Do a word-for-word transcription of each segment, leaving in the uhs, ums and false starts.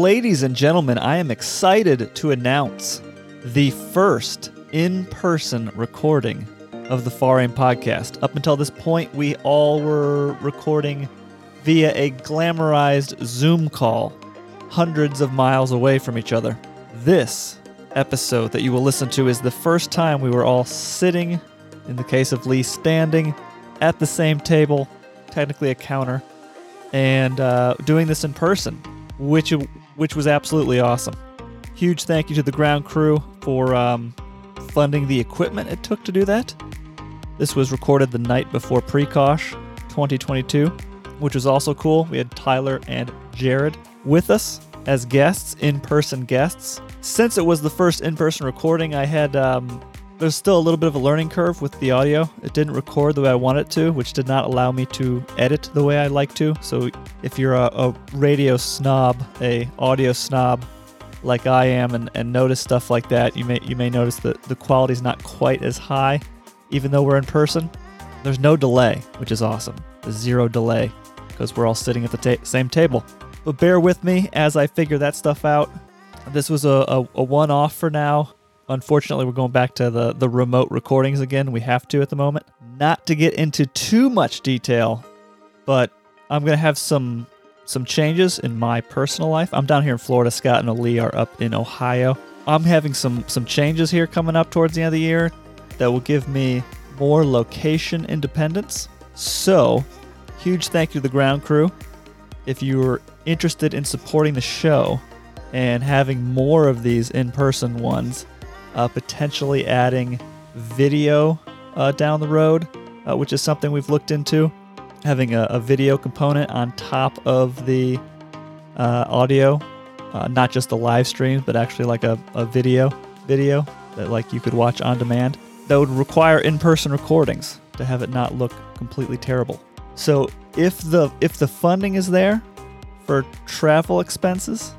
ladies and gentlemen, I am excited to announce the first in-person recording of the Far Aim podcast. Up until this point, we all were recording via a glamorized Zoom call, hundreds of miles away from each other. This episode that you will listen to is the first time we were all sitting, in the case of Lee, standing at the same table, technically a counter, and uh, doing this in person, which which was absolutely awesome. Huge thank you to the ground crew for um, funding the equipment it took to do that. This was recorded the night before Precosh twenty twenty-two, which was also cool. We had Tyler and Jared with us as guests, in-person guests. Since it was the first in-person recording, I had um, there's still a little bit of a learning curve with the audio. It didn't record the way I wanted it to, which did not allow me to edit the way I like to. So if you're a, a radio snob, a audio snob like I am, and, and notice stuff like that, you may you may notice that the quality's not quite as high, even though we're in person. There's no delay, which is awesome. There's zero delay because we're all sitting at the ta- same table. But bear with me as I figure that stuff out. This was a, a, a one-off for now. Unfortunately, we're going back to the, the remote recordings again. We have to at the moment. Not to get into too much detail, but I'm going to have some some changes in my personal life. I'm down here in Florida. Scott and Lee are up in Ohio. I'm having some, some changes here coming up towards the end of the year that will give me more location independence. So, huge thank you to the ground crew. If you're interested in supporting the show and having more of these in-person ones, Uh, potentially adding video uh, down the road, uh, which is something we've looked into. Having a, a video component on top of the uh, audio, uh, not just the live streams, but actually like a, a video video that like you could watch on demand. That would require in-person recordings to have it not look completely terrible. So if the if the funding is there for travel expenses,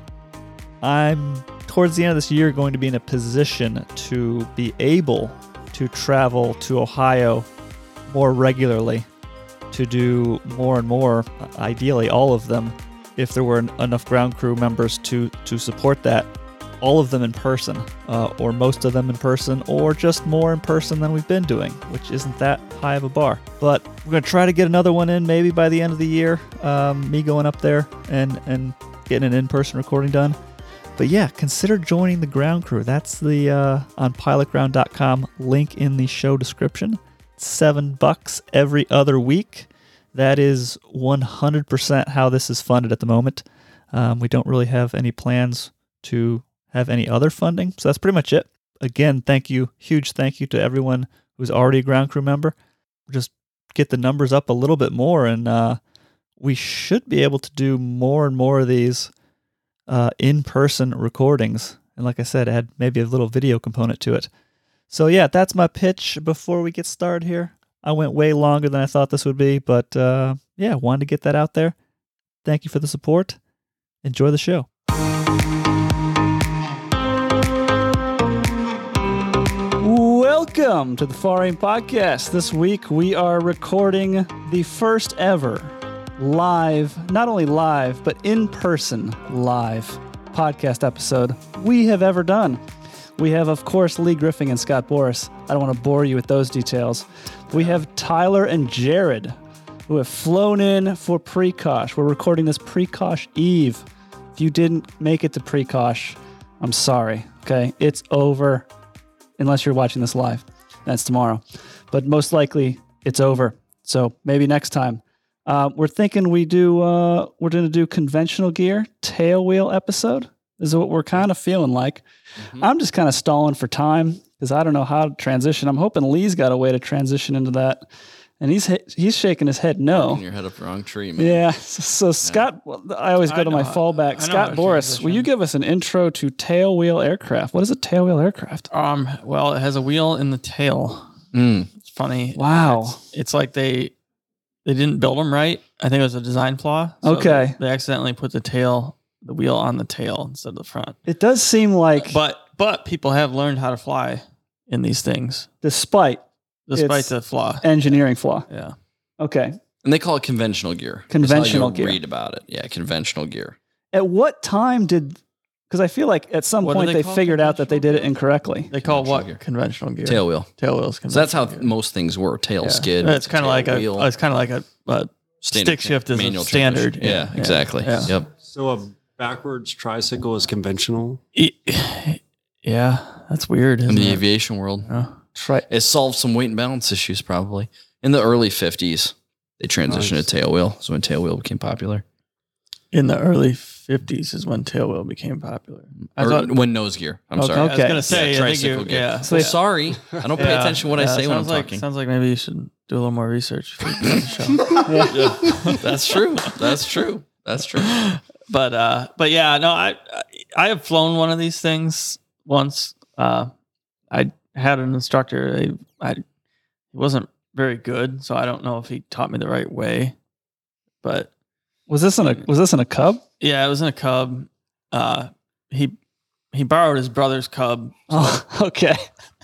I'm towards the end of this year going to be in a position to be able to travel to Ohio more regularly, to do more and more, ideally all of them, if there were enough ground crew members to, to support that, all of them in person, uh, or most of them in person, or just more in person than we've been doing, which isn't that high of a bar. But we're going to try to get another one in maybe by the end of the year, um, me going up there and, and getting an in-person recording done. But yeah, consider joining the ground crew. That's the uh, on pilot ground dot com link in the show description. Seven bucks every other week. That is one hundred percent how this is funded at the moment. Um, we don't really have any plans to have any other funding, so that's pretty much it. Again, thank you, huge thank you to everyone who's already a ground crew member. Just get the numbers up a little bit more, and uh, we should be able to do more and more of these Uh, in-person recordings, and like I said, add maybe a little video component to it. So yeah, that's my pitch before we get started here. I went way longer than I thought this would be, but uh, yeah, wanted to get that out there. Thank you for the support. Enjoy the show. Welcome to the Far Aim Podcast. This week we are recording the first ever live, not only live, but in-person live podcast episode we have ever done. We have, of course, Lee Griffin and Scott Boris. I don't want to bore you with those details. We have Tyler and Jared, who have flown in for Precosh. We're recording this Precosh Eve. If you didn't make it to Precosh, I'm sorry, okay? It's over, unless you're watching this live. That's tomorrow. But most likely, it's over. So maybe next time. Uh, we're thinking we do, uh, we're going to do conventional gear, tail wheel episode. This is what we're kind of feeling like. Mm-hmm. I'm just kind of stalling for time because I don't know how to transition. I'm hoping Lee's got a way to transition into that. And he's he's shaking his head no. You're head up the wrong tree, man. Yeah. So, so Scott, well, I always go I to my fallback. Scott Boris, transition. Will you give us an intro to tail wheel aircraft? What is a tail wheel aircraft? Um. Well, it has a wheel in the tail. Mm. It's funny. Wow. It's, it's like they... They didn't build them right. I think it was a design flaw. So okay. They, they accidentally put the tail, the wheel on the tail instead of the front. It does seem like... But but people have learned how to fly in these things. Despite... Despite the flaw. Engineering flaw. Yeah. Okay. And they call it conventional gear. Conventional That's how gear. Read about it. Yeah, conventional gear. At what time did? Because I feel like at some What do point they they call figured out that they did it conventional incorrectly. They call Conventional what gear. conventional gear? Tail wheel. Tail wheels. So that's how conventional gear. most things were. Tail Yeah. skid. It's kind of like a. wheel. It's kind of like a, a Standard stick shift is a manual standard. transmission. Yeah, exactly. Yeah. Yep. So a backwards tricycle is conventional. Yeah, that's weird. In Isn't the it? aviation world, Yeah. Try. it solved some weight and balance issues probably. In the early fifties, they transitioned Nice. to tail wheel. So when tail wheel became popular. In the early fifties is when tail wheel became popular. I Or thought. when nose gear. I'm Okay. sorry. I was Okay. gonna say. Yeah, I think tricycle you, gear. yeah. So Well, they- sorry. I don't pay Yeah. attention to what I Yeah, say when I'm sounds like, talking. Sounds like maybe you should do a little more research for the show. That's true. That's true. That's true. But uh, but yeah, no, I I have flown one of these things once. Uh, I had an instructor. I, I he wasn't very good, so I don't know if he taught me the right way. But Was this in a? Was this in a Cub? yeah, it was in a Cub. Uh, he he borrowed his brother's Cub. Oh, okay.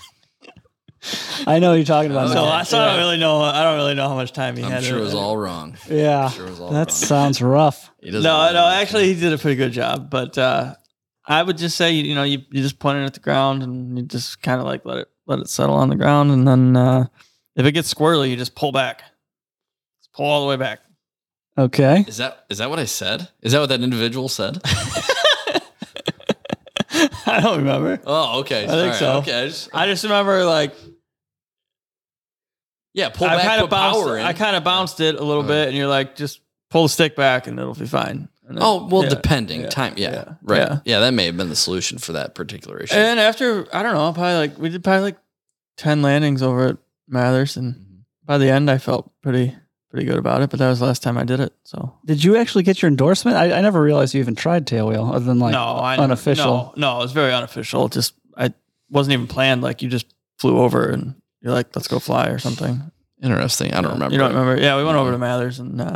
I know what you're talking about. Okay. So, now. I, so I don't really know. I don't really know how much time he I'm had. sure to- it was all wrong. Yeah, Sure it was all that wrong. sounds rough. He doesn't No, know no. anything. Actually, he did a pretty good job. But uh, I would just say, you know, you, you just point it at the ground and you just kind of like let it let it settle on the ground, and then uh, if it gets squirrely, you just pull back. Just pull all the way back. Okay. Is that is that what I said? Is that what that individual said? I don't remember. Oh, okay. I think All right. so. Okay. I just, I just remember like yeah, pull I back, kind put of bounced. power in. I kind of bounced it a little Uh. bit, and you're like, just pull the stick back, and it'll be fine. And then- oh, well, yeah. depending. Yeah. Time. Yeah. Yeah. Right. Yeah. Yeah. that may have been the solution for that particular issue. And after I don't know, probably like we did probably like ten landings over at Mathers, and Mm-hmm. by the end, I felt pretty pretty good about it. But that was the last time I did it. So Did you actually get your endorsement? I, I never realized you even tried tail wheel, other than like no, I never- unofficial. No, no, it was very unofficial. It just I wasn't even planned. Like you just flew over, and you're like, let's go fly or something. Interesting. I don't Yeah. remember. You don't it. remember? Yeah, we went over No. to Mathers and uh,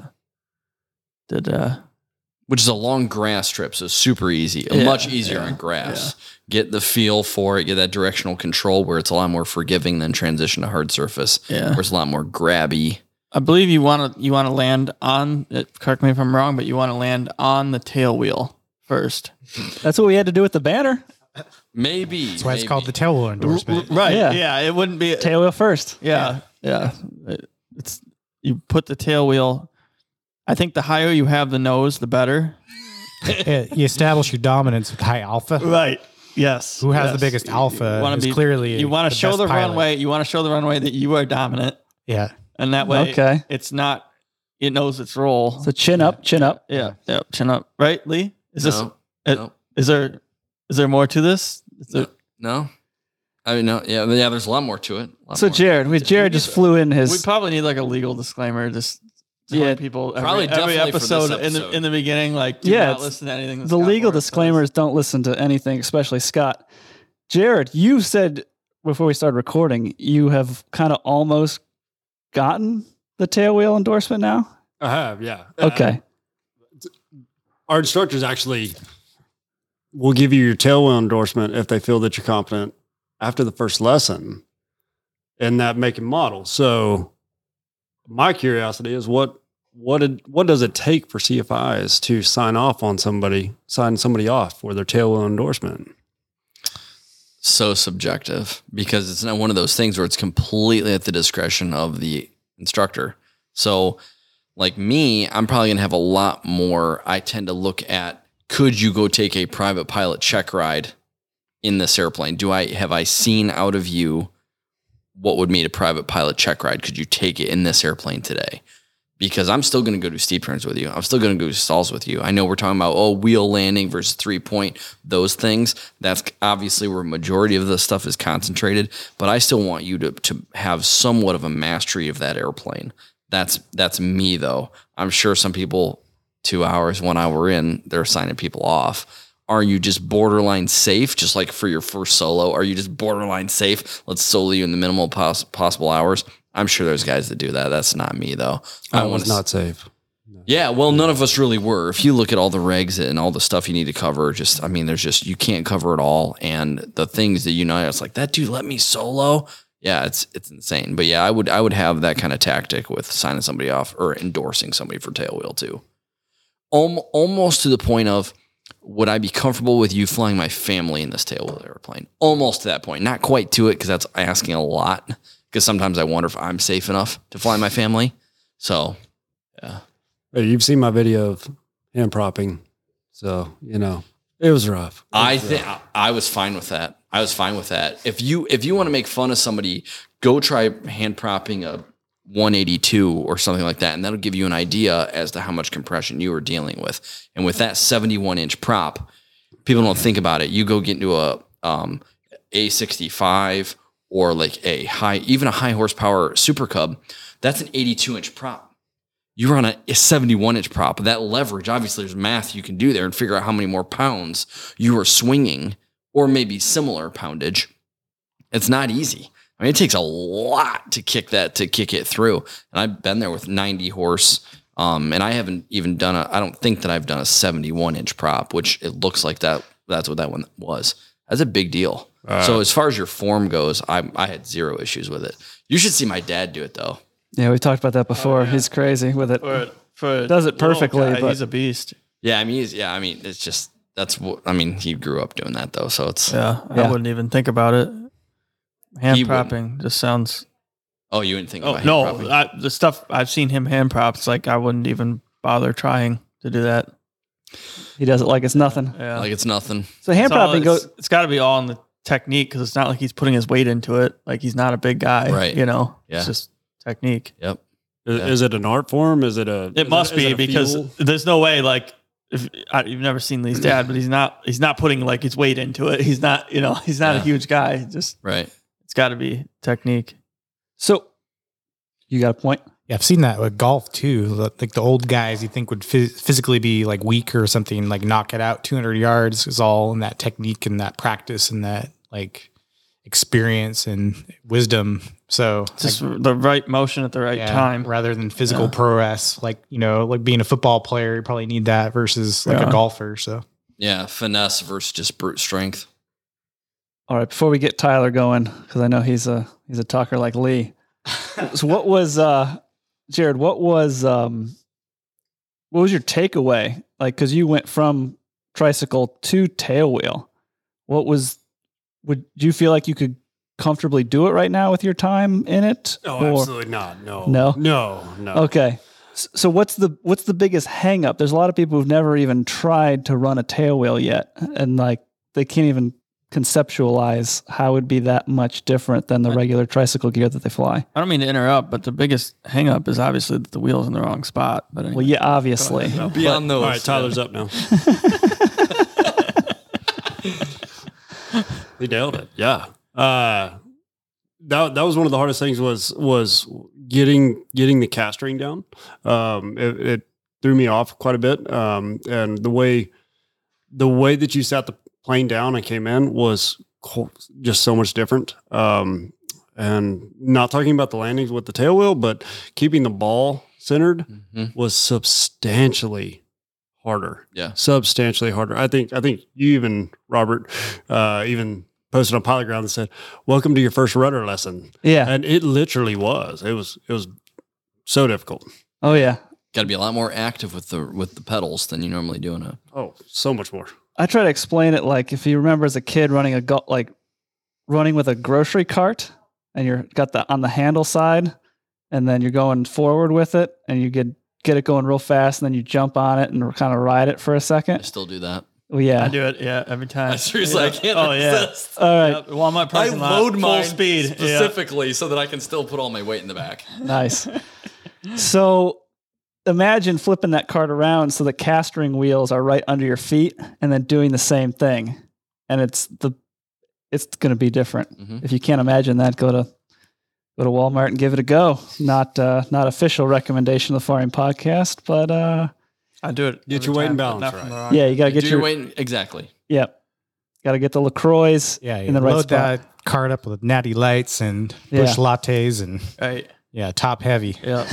did. Uh, Which is a long grass trip, so super easy. Yeah, Much easier yeah, on grass. Get the feel for it, get that directional control where it's a lot more forgiving than transition to hard surface, yeah. where it's a lot more grabby. I believe you want to you want to land on. It, correct me if I'm wrong, but you want to land on the tail wheel first. That's what we had to do with the banner. Maybe. That's why it's maybe. called the tail wheel endorsement. Right. Yeah. Yeah. It wouldn't be. Tail wheel first. Yeah. Yeah. It- it's you put the tail wheel. I think the higher you have the nose, the better. Yeah, you establish your dominance with high alpha. Right. Yes. Who has yes. the biggest alpha wanna is be- clearly You want the to show best the pilot. runway. You want to show the runway that you are dominant, Yeah. and that way, Okay. it's not. It knows its role. So chin up, chin up. Yeah. Yeah. Chin up. Right, Lee? Is this? No, it- no, Is there? Is there more to this? Is there, no, no. I mean, no. Yeah, yeah. There's a lot more to it. A lot So more. Jared, we Jared just flew in we his. probably need like a legal disclaimer. Just telling Yeah, people every, probably every definitely for this episode, in the episode. in the beginning, like do Yeah, not it's- listen to anything. that The Scott legal Morris says. disclaimers don't listen to anything, especially Scott. Jared, you said before we started recording, you have kind of almost gotten the tail wheel endorsement now. I have, yeah. Okay. Uh, our instructors actually will give you your tail wheel endorsement if they feel that you're competent after the first lesson in that make and model. So my curiosity is what what did, what does it take for C F Is to sign off on somebody, sign somebody off for their tail wheel endorsement? So subjective because it's not one of those things where it's completely at the discretion of the instructor. So, like me, I'm probably going to have a lot more. I tend to look at, could you go take a private pilot check ride in this airplane? Do I, have I seen out of you what would meet a private pilot check ride? Could you take it in this airplane today? Because I'm still going to go do steep turns with you. I'm still going to go do stalls with you. I know we're talking about, oh, wheel landing versus three point, those things. That's obviously where majority of the stuff is concentrated, but I still want you to, to have somewhat of a mastery of that airplane. That's, that's me though. I'm sure some people two hours, one hour in, they're signing people off. Are you just borderline safe? Just like for your first solo, are you just borderline safe? Let's solo you in the minimal pos- possible hours. I'm sure there's guys that do that. That's not me though. I wanna was s- not safe. Yeah, well, none of us really were. If you look at all the regs and all the stuff you need to cover, just, I mean, there's just, you can't cover it all. And the things that you know, it's like, that dude let me solo. Yeah, it's it's insane. But yeah, I would I would have that kind of tactic with signing somebody off or endorsing somebody for tail wheel too. Alm- almost to the point of, would I be comfortable with you flying my family in this tailwheel airplane? Almost to that point. Not quite to it because that's asking a lot. Because sometimes I wonder if I'm safe enough to fly my family. So, yeah. Hey, you've seen my video of hand propping. So, you know, it was rough. It was I rough. think I was fine with that. I was fine with that. If you if you want to make fun of somebody, go try hand propping a one eighty-two or something like that, and that'll give you an idea as to how much compression you were dealing with. And with that seventy-one inch prop, people don't think about it. You go get into a um, A sixty-five or like a high, even a high horsepower Super Cub, that's an eighty-two inch prop. You run a, a seventy-one inch prop. That leverage, obviously, there's math you can do there and figure out how many more pounds you are swinging, or maybe similar poundage. It's not easy. I mean, it takes a lot to kick that, to kick it through. And I've been there with ninety horse. Um, and I haven't even done a, I don't think that I've done a seventy-one inch prop, which it looks like that. That's what that one was. That's a big deal. Uh, so as far as your form goes, I, I had zero issues with it. You should see my dad do it though. Yeah, we talked about that before. Oh, yeah. He's crazy with it. For, for Does it perfectly, guy, but he's a beast. Yeah, I mean, he's, yeah, I mean, it's just, that's what, I mean, he grew up doing that though. So it's, yeah, yeah. I wouldn't even think about it. Hand He propping wouldn't. just sounds. Oh, you wouldn't think Oh about hand no, propping? I, the stuff I've seen him hand props, like I wouldn't even bother trying to do that. he does it like it's nothing. Yeah, Like it's nothing. So hand It's all- propping it's- goes. It's got to be all in the technique because it's not like he's putting his weight into it. Like he's not a big guy, Right. You know, Yeah. it's just technique. Yep. Is, Yeah. is it an art form? Is it a? It is must is be it a because fuel? there's no way like if I, you've never seen Lee's dad, but he's not he's not putting like his weight into it. He's not you know he's not Yeah. a huge guy. Just Right. it's got to be technique. So you got a point. Yeah, I've seen that with golf too. Like the old guys you think would phys- physically be like weaker or something, like knock it out two hundred yards is all in that technique and that practice and that like experience and wisdom. So Just like, the right motion at the right yeah, time. rather than physical Yeah. prowess, like, you know, like being a football player, you probably need that versus like Yeah. a golfer. So Yeah. Finesse versus just brute strength. All right, before we get Tyler going, because I know he's a he's a talker like Lee. So what was uh Jared, what was um what was your takeaway? Like, because you went from tricycle to tailwheel. What was would you feel like you could comfortably do it right now with your time in it? No, Or- absolutely not. No, No? no, no. Okay. S- So what's the what's the biggest hang up? There's a lot of people who've never even tried to run a tailwheel yet, and like they can't even conceptualize how it would be that much different than the regular tricycle gear that they fly. I don't mean to interrupt, but the biggest hang up is obviously that the wheel's in the wrong spot. But anyway. Well, yeah, obviously. Beyond those. All right, Tyler's up now. He nailed it. Yeah. Uh, that that was one of the hardest things was was getting getting the cast ring down. Um, it, it threw me off quite a bit. Um, and the way the way that you sat the plane down and came in was co- just so much different. Um, and not talking about the landings with the tail wheel, but keeping the ball centered Mhm. was substantially harder. Yeah. Substantially harder. I think I think you even, Robert, uh, even posted on Pilot Ground and said, "Welcome to your first rudder lesson." Yeah. And it literally was. It was it was so difficult. Oh yeah. Got to be a lot more active with the with the pedals than you normally do in a. Oh, so much more. I try to explain it like if you remember as a kid running a go- like running with a grocery cart and you're got the on the handle side and then you're going forward with it and you get get it going real fast and then you jump on it and kind of ride it for a I second. still do that. Well, yeah. I do it, yeah, every time. I seriously, Yeah. I can't Oh yeah. resist. All right. Yeah, Walmart parking lot, full speed, yeah. specifically so that I can still put all my weight in the back. Nice. So imagine flipping that cart around so the cast ring wheels are right under your feet and then doing the same thing. And it's the it's going to be different. Mhm. If you can't imagine that, go to go to Walmart and give it a go. Not uh, not official recommendation of the Faring Podcast, but uh, I do it. Get every your weight and time, but balance not from right. the wrong- yeah, you got to get do your, your weight exactly. Yep. Got to get the LaCroix yeah, in the right load spot. that cart up with natty lights and bush Yeah. lattes and Right. yeah, top heavy. Yeah.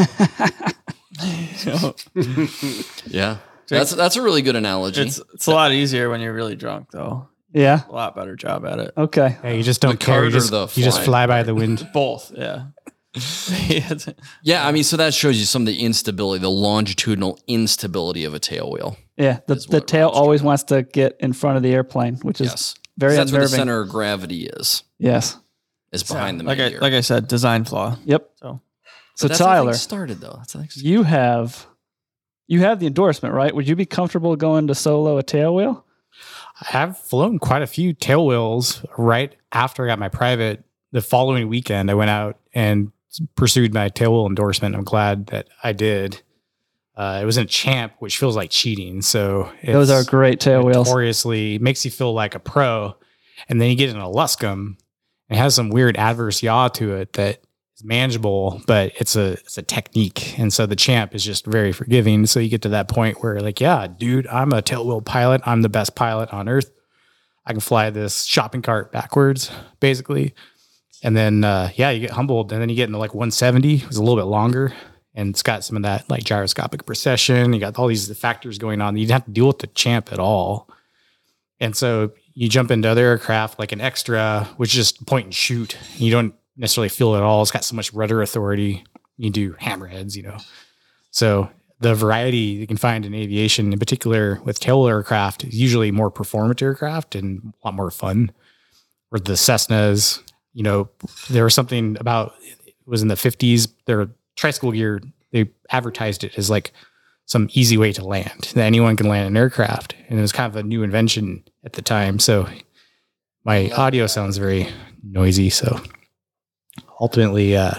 Yeah, that's that's a really good analogy. It's it's a lot easier when you're really drunk, though. Yeah. A lot better job at it. Okay. Yeah, you just don't The care. You cart or just, the you just fly? fly by the wind. Both, yeah. Yeah, I mean, so that shows you some of the instability, the longitudinal instability of a tail wheel. Yeah, the, Is the what tail Rob's always trying. wants to get in front of the airplane, which is Yes. very That's where the unnerving. center of gravity is, Yes. is behind the like main I gear. like I said, design flaw. Yep. So So But that's how Tyler, things started though. That's how things- you have you have the endorsement, right? Would you be comfortable going to solo a tail wheel? I have flown quite a few tail wheels right after I got my private. The following weekend, I went out and pursued my tail wheel endorsement. I'm glad that I did. Uh, it was in a Champ, which feels like cheating. So it's Those are great tail wheels. notoriously makes you feel like a pro. And then you get in a Luscombe. It has some weird adverse yaw to it that is manageable, but it's a it's a technique. And so the Champ is just very forgiving. So you get to that point where like, yeah, dude, I'm a tail wheel pilot. I'm the best pilot on earth. I can fly this shopping cart backwards, basically. And then, uh, yeah, you get humbled. And then you get into like one seventy. It was a little bit longer. And it's got some of that like gyroscopic precession. You got all these factors going on. You didn't have to deal with the Champ at all. And so you jump into other aircraft like an Extra, which is just point and shoot. You don't necessarily feel it at all. It's got so much rudder authority. You do hammerheads, you know. So the variety you can find in aviation, in particular with tail aircraft, is usually more performant aircraft and a lot more fun. Or the Cessnas, you know, there was something about, it was in the fifties, their tricycle gear, they advertised it as like some easy way to land, that anyone can land an aircraft. And it was kind of a new invention at the time. So my audio sounds very noisy. So ultimately, uh,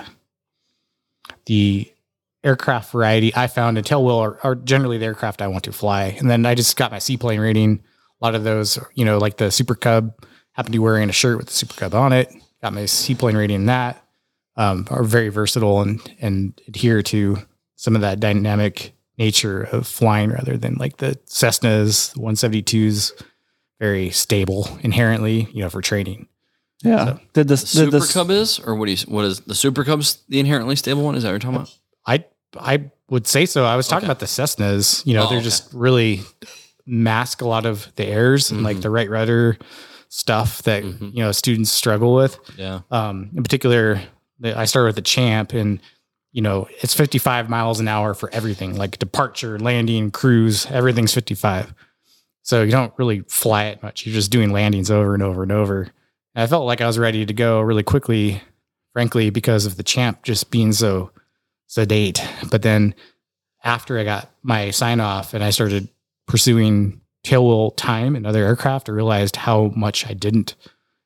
the aircraft variety I found in tailwheel are, are generally the aircraft I want to fly. And then I just got my seaplane rating. A lot of those, you know, like the Super Cub, happened to be wearing a shirt with the Super Cub on it. Got my seaplane rating in that. Um, are very versatile and and adhere to some of that dynamic nature of flying rather than like the Cessnas, the one seventy-twos, very stable inherently, you know, for training. Yeah. So- did this? The Did Super this? Cub is, or what do you? What is the Super Cub's the inherently stable one? Is that what you're talking about? I I would say so. I was talking Okay. about the Cessnas. You know, Oh, they're okay. just really mask a lot of the errors and like Mhm. the right rudder stuff that Mhm. you know students struggle with. Yeah. Um, in particular, the, I started with the Champ, and you know it's fifty-five miles an hour for everything, like departure, landing, cruise, everything's fifty-five. So you don't really fly it much. You're just doing landings over and over and over. And I felt like I was ready to go really quickly, frankly, because of the Champ just being so sedate. But then after I got my sign off and I started pursuing tailwheel time and other aircraft, I realized how much I didn't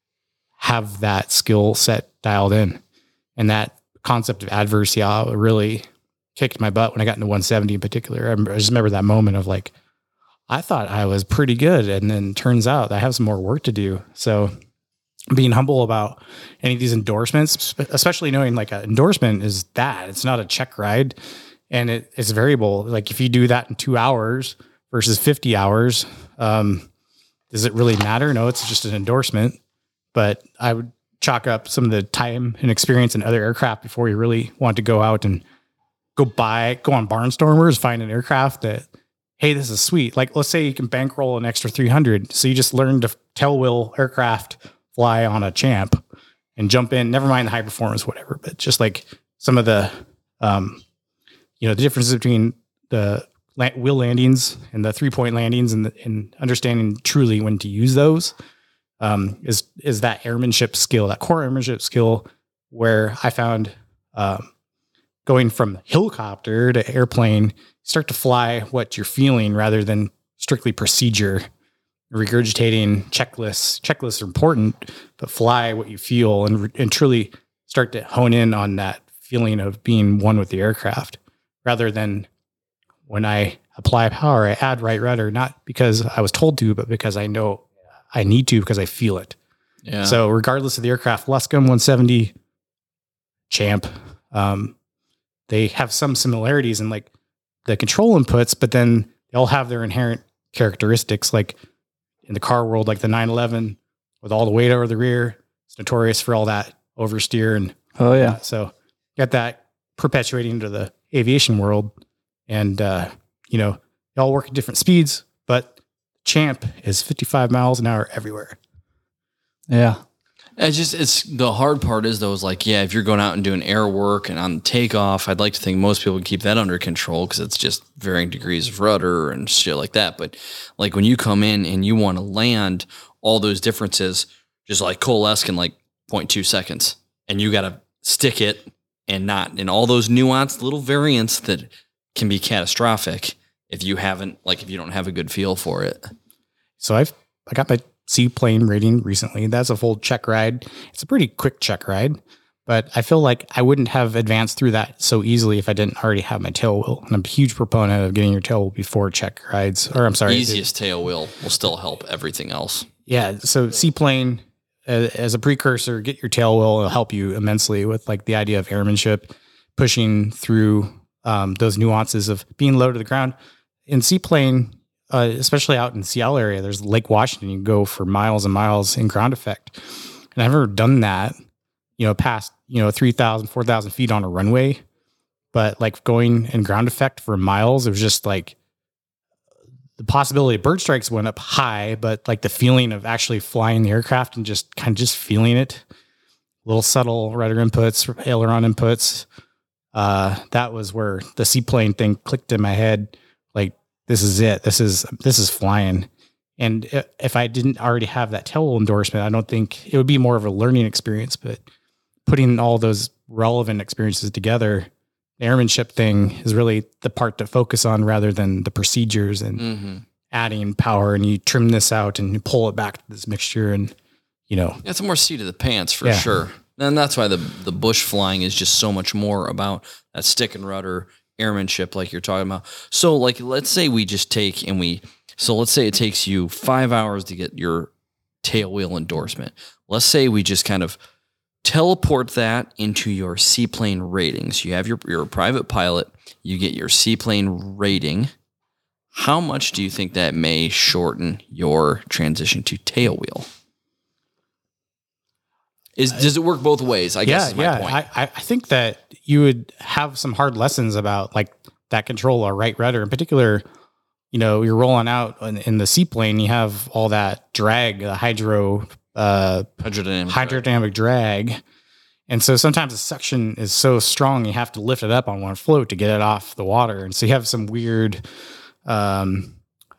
have that skill set dialed in. And that concept of adverse yaw really kicked my butt when I got into one seventy in particular. I, remember, I just remember that moment of like, I thought I was pretty good. And then turns out I have some more work to do. So being humble about any of these endorsements, especially knowing like an endorsement is that it's not a check ride and it, it's variable. Like if you do that in two hours versus fifty hours, um, does it really matter? No, it's just an endorsement, but I would chalk up some of the time and experience in other aircraft before you really want to go out and go buy, go on Barnstormers, find an aircraft that, hey, this is sweet. Like let's say you can bankroll an extra three hundred. So you just learn to tailwheel aircraft, fly on a Champ and jump in, never mind the high performance, whatever, but just like some of the, um, you know, the differences between the la- wheel landings and the three point landings and, the, and understanding truly when to use those, um, is, is that airmanship skill, that core airmanship skill where I found, um, going from helicopter to airplane, start to fly what you're feeling rather than strictly procedure. Regurgitating checklists. Checklists are important, but fly what you feel and, and truly start to hone in on that feeling of being one with the aircraft rather than when I apply power, I add right rudder, not because I was told to, but because I know I need to because I feel it. Yeah. So regardless of the aircraft, Luscombe one seventy, Champ, um, they have some similarities in like the control inputs, but then they all have their inherent characteristics. Like in the car world, like the nine eleven with all the weight over the rear, it's notorious for all that oversteer. And Oh yeah. uh, so got that perpetuating into the aviation world. And, uh, you know, they all work at different speeds, but Champ is fifty-five miles an hour everywhere. Yeah. It's just, it's the hard part is though, is like, yeah, if you're going out and doing air work and on takeoff, I'd like to think most people keep that under control because it's just varying degrees of rudder and shit like that. But like when you come in and you want to land, all those differences just like coalesce in like zero point two seconds, and you got to stick it and not, and all those nuanced little variants that can be catastrophic if you haven't, like if you don't have a good feel for it. So I've, I got my seaplane rating recently. That's a full check ride. It's a pretty quick check ride, but I feel like I wouldn't have advanced through that so easily if I didn't already have my tail wheel. And I'm a huge proponent of getting your tail wheel before check rides, or I'm sorry. Easiest tail wheel will still help everything else. Yeah. So seaplane uh, as a precursor, get your tail wheel. It'll help you immensely with like the idea of airmanship, pushing through um, those nuances of being low to the ground. In seaplane, Uh, especially out in the Seattle area, there's Lake Washington. You can go for miles and miles in ground effect. And I've never done that, you know, past, you know, three thousand, four thousand feet on a runway. But like going in ground effect for miles, it was just like the possibility of bird strikes went up high, but like the feeling of actually flying the aircraft and just kind of just feeling it, little subtle rudder inputs, aileron inputs. Uh, that was where the seaplane thing clicked in my head. Like, this is it. This is, this is flying. And if I didn't already have that tail wheel endorsement, I don't think it would be more of a learning experience, but putting all those relevant experiences together, the airmanship thing is really the part to focus on rather than the procedures and mm-hmm. adding power, and you trim this out and you pull it back to this mixture. And, you know, it's more seat of the pants for yeah. sure. And that's why the, the bush flying is just so much more about that stick and rudder airmanship, like you're talking about. So like, let's say we just take and we, so let's say it takes you five hours to get your tail wheel endorsement. Let's say we just kind of teleport that into your seaplane ratings. You have your, you're a private pilot, you get your seaplane rating. How much do you think that may shorten your transition to tail wheel? Is, does it work both ways? I yeah, guess is my yeah. point. I, I think that you would have some hard lessons about like that control or right rudder in particular. You know, you're rolling out in, in the seaplane, you have all that drag, the hydro, uh, hydrodynamic, hydrodynamic drag. drag. And so sometimes the suction is so strong, you have to lift it up on one float to get it off the water. And so you have some weird um,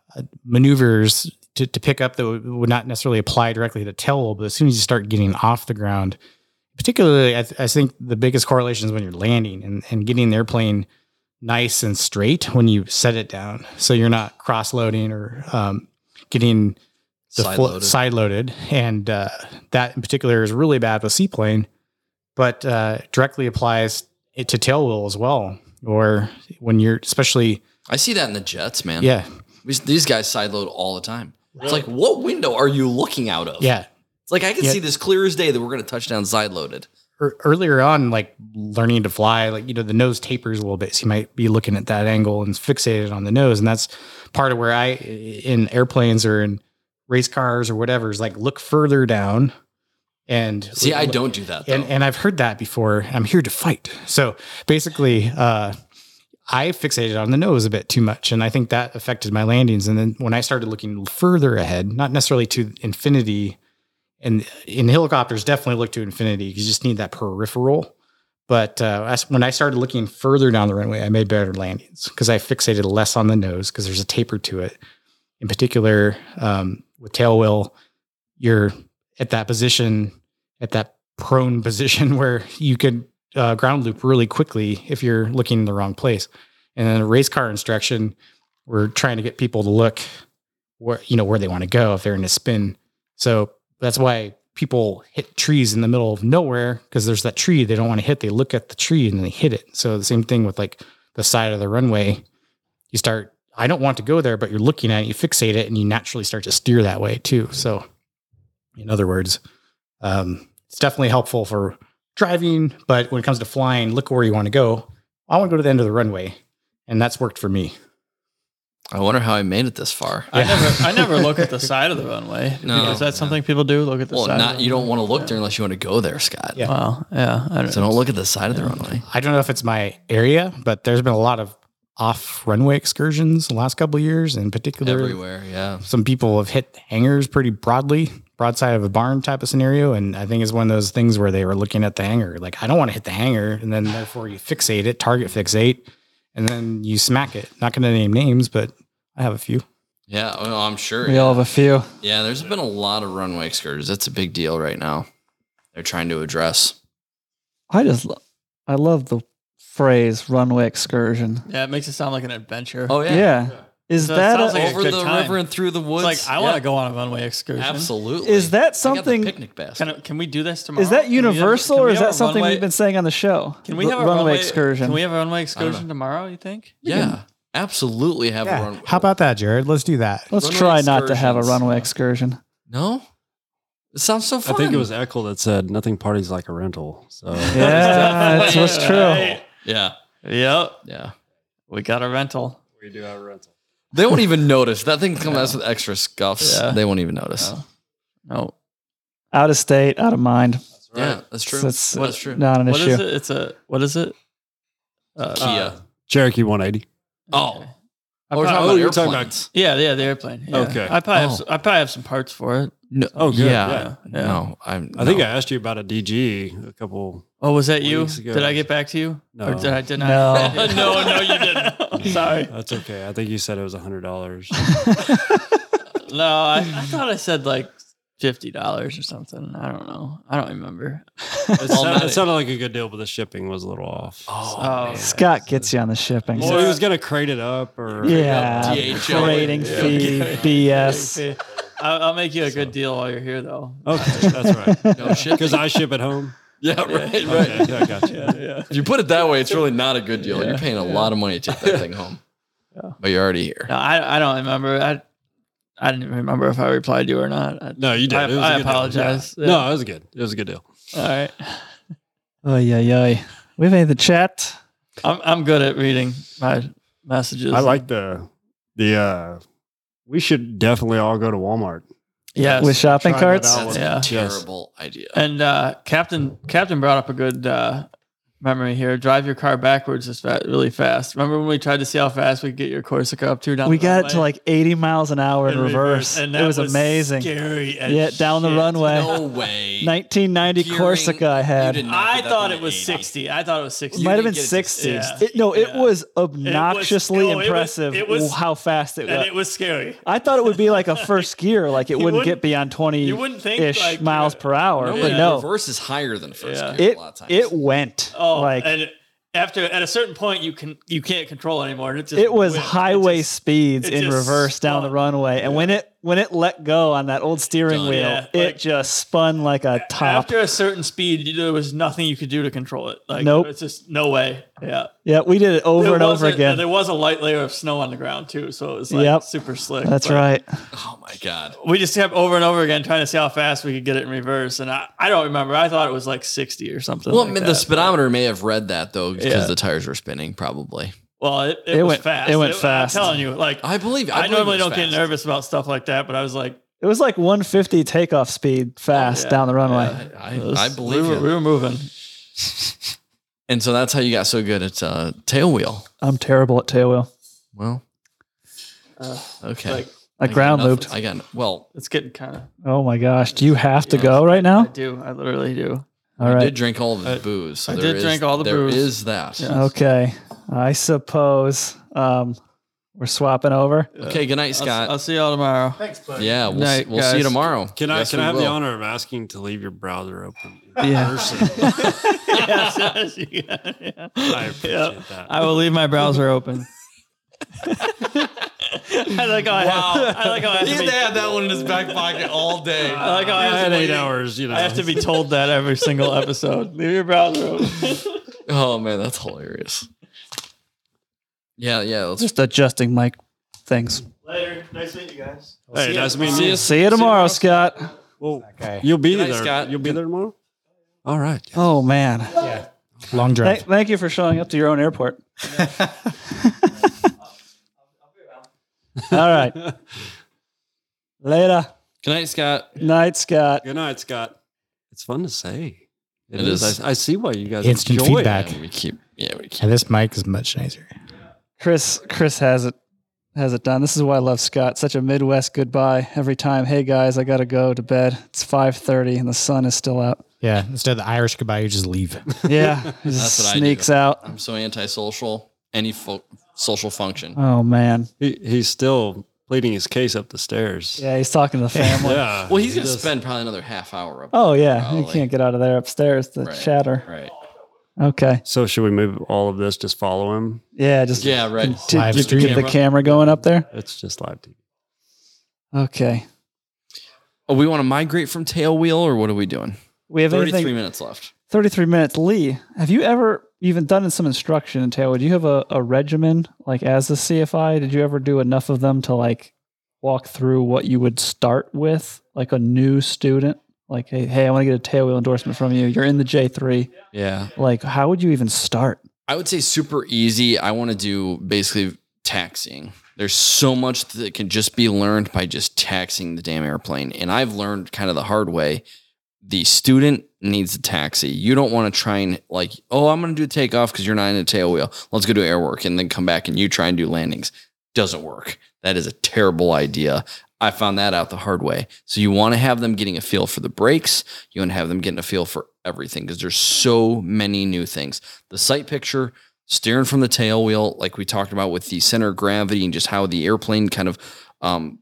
maneuvers to, to pick up that would not necessarily apply directly to tail wheel, but as soon as you start getting off the ground, particularly, I, th- I think the biggest correlation is when you're landing and, and getting the airplane nice and straight when you set it down. So you're not cross loading or um, getting the side, full, loaded. side loaded. And uh, that in particular is really bad with seaplane, but uh, directly applies it to tail wheel as well. Or when you're, especially. I see that in the jets, man. Yeah. These guys side load all the time. It's like, what window are you looking out of? Yeah. It's like, I can yeah. see this clear as day that we're going to touch down side loaded. Earlier on, like learning to fly, like, you know, the nose tapers a little bit. So you might be looking at that angle and fixated on the nose. And that's part of where I, in airplanes or in race cars or whatever, is like look further down. And see, I don't do that, though. And, and I've heard that before. I'm here to fight. So basically, uh, I fixated on the nose a bit too much, and I think that affected my landings. And then when I started looking further ahead, not necessarily to infinity, and in helicopters, definitely look to infinity. You just need that peripheral. But uh, when I started looking further down the runway, I made better landings because I fixated less on the nose because there's a taper to it. In particular, um, with tail wheel, you're at that position, at that prone position where you could Uh, ground loop really quickly if you're looking in the wrong place. And then a race car instruction, we're trying to get people to look where, you know, where they want to go if they're in a spin. So that's why people hit trees in the middle of nowhere, because there's that tree they don't want to hit. They look at the tree and they hit it. So the same thing with like the side of the runway. You start, I don't want to go there, but you're looking at it, you fixate it, and you naturally start to steer that way too. So in other words, um, it's definitely helpful for driving, but when it comes to flying, look where you want to go. I want to go to the end of the runway, and that's worked for me. I wonder how I made it this far. I never, I never look at the side of the runway. No, is that no. something people do? Look at the well, side. not of the you don't runway? want to look there unless you want to go there, Scott. Yeah. Well, yeah. I don't So don't look at the side of the runway. I don't know if it's my area, but there's been a lot of off runway excursions the last couple of years, in particular. Everywhere, yeah. Some people have hit hangars pretty broadly broadside of a barn type of scenario. And I think it's one of those things where they were looking at the hanger, like, I don't want to hit the hanger. And then therefore you fixate it, target fixate, and then you smack it. Not going to name names, but I have a few. Yeah, well, I'm sure. We yeah. all have a few. Yeah, there's been a lot of runway excursions. That's a big deal right now. They're trying to address. I just, lo- I love the phrase runway excursion. Yeah, it makes it sound like an adventure. Oh Yeah. yeah, Is So it that sounds a, like a over good the time. river and through the It's woods. like I want to Yeah, go on a runway excursion. Absolutely. is that I got the something? picnic basket. Can, I- can we do this tomorrow? Is that Can we have- universal, can or we is have that a something runway- we've been saying on the show? Can we R- have a runway, runway excursion? Can we have a runway excursion tomorrow? You think? Yeah, absolutely have a Yeah. run. How about that, Jared? Let's do that. Let's runway try not to have a excursions? runway excursion. No, it sounds so I fun. think it was Eckel that said nothing parties like a rental. So Yeah, that's what's true. Right. Yeah, Yep. yeah. We got a rental. we do have a rental. They won't even notice. That thing comes out with extra scuffs. Yeah. They won't even notice. No. No. Out of state, out of mind. Yeah, that's true. That's, That's true. not an What issue. is it? It's a what is it? Uh, Kia. Cherokee one eighty. Oh, I oh, we're probably- talking oh, about you're talking airplanes. yeah, yeah, the airplane. Yeah. Okay. I probably have Oh. some, I probably have some parts for it. No. Oh, good. Yeah. Yeah. yeah. No, I'm. I think no. I asked you about a D G a couple. Oh, was that you? Weeks ago. Did I get back to you? No. Or did I did No. not? no, no, you didn't. Sorry. That's okay. I think you said it was a hundred dollars. No, I, I thought I said like fifty dollars or something. I don't know. I don't remember. It, sounded, it sounded like a good deal, but the shipping was a little off. Oh, Oh, man. Scott gets you on the shipping. So he was gonna crate it up, or Yeah, D H L. rating fee, B S. I'll, I'll make you a good deal while you're here, though. Okay, that's right. No shit. Because I ship it home. Yeah, right, right. Okay, yeah, I got you. Yeah. If you put it that way, it's really not a good deal. Yeah. You're paying a lot of money to take that thing home. Yeah. But you're already here. No, I I don't remember. I I didn't even remember if I replied to you or not. I, No, you did. I, It was a I good deal. apologize. Yeah. Yeah. No, it was good. It was a good deal. All right. Oh yeah, yeah. We have any of the chat? I'm I'm good at reading my messages. I like the the. uh We should definitely all go to Walmart. yes. With shopping Try that carts? out. That's Yeah. a terrible idea. And uh, Captain Captain brought up a good uh, memory here. Drive your car backwards just fa- really fast. Remember when we tried to see how fast we could get your Corsica up to down? We the got it runway? to like eighty miles an hour in, reverse. and It that was, amazing. Scary. as Yeah, down the shit. runway. No way. nineteen ninety Gearing, Corsica I you had. did not I get that thought thing it was to eighty. sixty. I thought it was sixty. It might have didn't been get it to sixty. sixty. It- no, it Yeah. was obnoxiously no, it was- impressive it was- how fast it and went. it was scary. I thought it would be like a first gear, like it You wouldn't wouldn't- get beyond twenty you wouldn't think, ish like, miles uh, per hour. No, but but no, reverse is higher than first Yeah. gear it a lot of times. it went Oh, like and after at a certain point, you can you can't control anymore. It, just it was went. It highway just- speeds it in just reverse down the spun. runway, and when it when it let go on that old steering Done. wheel, Yeah, it like- just spun like a top. After a certain speed, you- there was nothing you could do to control it. Like, Nope. it's just no way. Yeah, Yeah, we did it over There and was over a- again. There was a light layer of snow on the ground too, so it was like Yep. super slick. That's but right. oh my god. We just kept over and over again trying to see how fast we could get it in reverse, and I, I don't remember. I thought it was like sixty or something. Well, I like mean, that. the speedometer may have read that though because Yeah. the tires were spinning. Probably. Well, it, it, It was went- fast. it went fast. I'm telling you, like I believe. I, I, believe normally it was don't get fast. nervous about stuff like that, but I was like, It was like one fifty takeoff speed fast yeah, down the runway. yeah. I, It was- I believe we were, you. we were moving. And so that's how you got so good at uh, tail wheel. I'm terrible at tail wheel. Well, Uh, okay. like I got ground nothing- looped. I got well. it's getting kind of. Oh my gosh. Do you have to go right I now? do. I literally do. All I right. did drink all of his I- booze. So I there did is- drink all the there booze. is that. Yeah. Okay. I suppose um, we're swapping over. Okay. Good night, I'll, Scott. I'll see y'all tomorrow. yeah, we'll Night, see, we'll see you guys. tomorrow. Can I Yes, can we I have the will. honor of asking to leave your browser open? Yeah. Person. yes, yes, you can. Yeah. I appreciate Yeah. that. I will leave my browser open. I like how I have, I like how I have, to be, had that one in his back pocket all day. I like how I I have, had to, eight hours. You know, I have to be told that every single episode. Leave your browser open. Oh man, that's hilarious. Yeah, yeah. Let's Just adjusting mic things. Later. Nice to meet you guys. Hey, nice meeting see you. you. See you tomorrow, Scott. Well, Okay. you'll be Good night, there. Scott. You'll be there tomorrow. All right. Oh man. Long drive. Thank, thank you for showing up to your own airport. All right. Later. Good night, Scott. Night, Scott. Good night, Scott. It's fun to say. It is. I, I see why you guys Instant enjoy feedback. it. Yeah, we keep. Yeah, we keep. And this mic is much nicer. Chris Chris has it has it done. This is why I love Scott. Such a Midwest goodbye every time. Hey guys, I gotta go to bed. It's five thirty and the sun is still out. Yeah, instead of the Irish goodbye, you just leave. Yeah, he just That's what I sneaks do. out. I'm so antisocial. Any fo- social function. Oh man. He, he's still pleading his case up the stairs. Yeah, he's talking to the family. Yeah. Well, he's He gonna does- spend probably another half hour up. Oh yeah, Probably. you can't get out of there upstairs to Right. chatter. Right. Okay. So should we move all of this? Just follow him. Yeah, just Yeah. Right. to, Live to stream. keep the camera going up there. It's just live T V. Okay. Oh, we want to migrate from tail wheel, or what are we doing? We have Thirty-three anything. minutes left. thirty-three minutes. Lee, have you ever even done some instruction in Tailwood? Do you have a, a regimen like as a C F I? Did you ever do enough of them to like walk through what you would start with, like a new student? Like, hey, hey, I want to get a tail wheel endorsement from you. You're in the J three. Yeah. Like, how would you even start? I would say super easy. I want to do basically taxiing. There's so much that can just be learned by just taxiing the damn airplane. And I've learned kind of the hard way. The student needs a taxi. You don't want to try and like, oh, I'm going to do takeoff because you're not in a tail wheel. Let's go do air work and then come back and you try and do landings. Doesn't work. That is a terrible idea. I found that out the hard way. So you want to have them getting a feel for the brakes. You want to have them getting a feel for everything because there's so many new things. The sight picture, steering from the tail wheel, like we talked about with the center of gravity and just how the airplane kind of, um,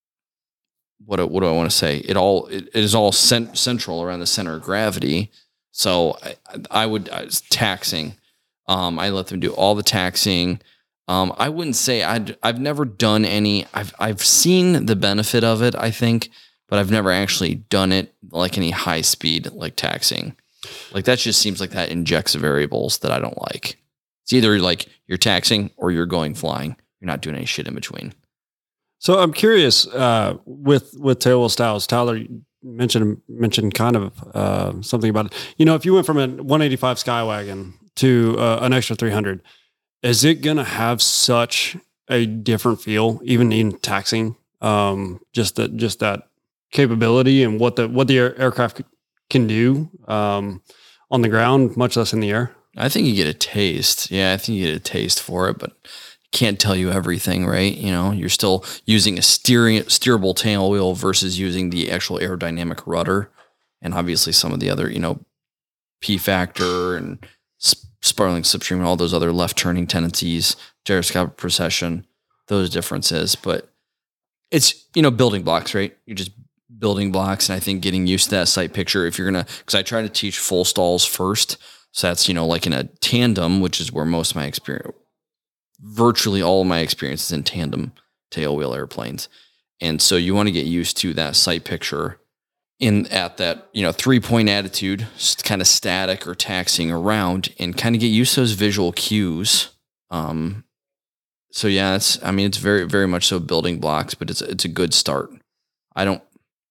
what do, what do I want to say? It all it, it is all cent- central around the center of gravity. So I, I would I was taxing. Um, I let them do all the taxing. Um, I wouldn't say I'd, I've never done any, I've, I've seen the benefit of it, I think, but I've never actually done it like any high speed, like taxing. Like that just seems like that injects variables that I don't like. It's either like you're taxing or you're going flying. You're not doing any shit in between. So I'm curious uh, with with tailwheel styles. Tyler mentioned mentioned kind of uh, something about it. You know, if you went from a one eighty-five Skywagon to uh, an extra three hundred, is it going to have such a different feel, even in taxing? Um, just that just that capability and what the what the air, aircraft can do um, on the ground, much less in the air. I think you get a taste. Yeah, I think you get a taste for it, but can't tell you everything, right? You know, you're still using a steering steerable tail wheel versus using the actual aerodynamic rudder, and obviously some of the other, you know, P factor and sp- spiraling slipstream and all those other left turning tendencies, gyroscopic precession, those differences. But it's, you know, building blocks, right? You're just building blocks, and I think getting used to that sight picture. If you're gonna, because I try to teach full stalls first, so that's, you know, like in a tandem, which is where most of my experience. Virtually all of my experience is in tandem tail wheel airplanes. And so you want to get used to that sight picture in at that, you know, three point attitude, kind of static or taxiing around, and kind of get used to those visual cues. Um, so yeah, it's, I mean, it's very, very much so building blocks, but it's, it's a good start. I don't,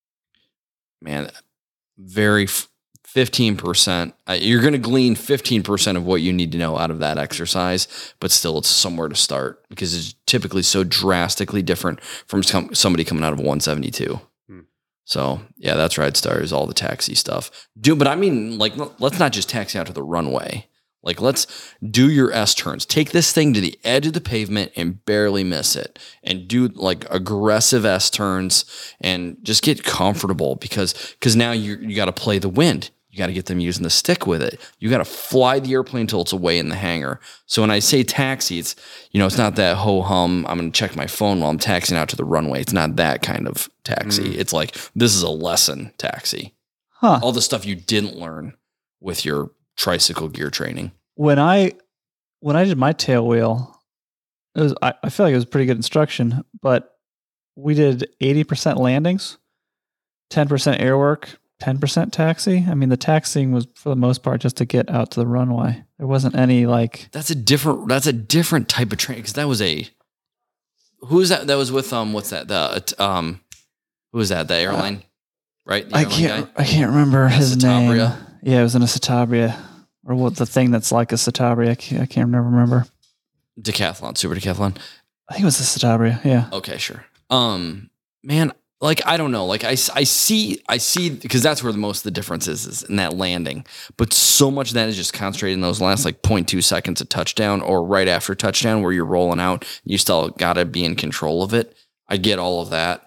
man, very fifteen percent. Uh, you're going to glean fifteen percent of what you need to know out of that exercise, but still it's somewhere to start because it's typically so drastically different from some, somebody coming out of one seventy-two. Hmm. So yeah, that's where I'd start is all the taxi stuff. Do, but I mean, like, let's not just taxi out to the runway. Like, let's do your S turns. Take this thing to the edge of the pavement and barely miss it, and do like aggressive S turns and just get comfortable because because now you you got to play the wind. You got to get them using the stick with it. You got to fly the airplane till it's away in the hangar. So when I say taxi, it's, you know, it's not that ho hum, I'm going to check my phone while I'm taxiing out to the runway. It's not that kind of taxi. Mm. It's like, this is a lesson taxi. Huh. All the stuff you didn't learn with your tricycle gear training. When I when I did my tail wheel, it was I, I feel like it was pretty good instruction, but we did eighty percent landings, ten percent air work, ten percent taxi. I mean, the taxiing was for the most part just to get out to the runway. There wasn't any like. That's a different. That's a different type of training because that was a. Who was that? That was with um. What's that? The um. Who was that? The airline, uh, right? The I airline can't. guy? I can't remember his Citabria. name. Yeah, it was in a Citabria, or what the thing that's like a Citabria. I can't, I can't never remember. Decathlon, Super Decathlon. I think it was a Citabria. Yeah. Okay, sure. Um, man, like, I don't know. Like I, I see, I see, because that's where the most of the difference is, is in that landing. But so much of that is just concentrated in those last like zero point two seconds of touchdown or right after touchdown where you're rolling out. You still got to be in control of it. I get all of that.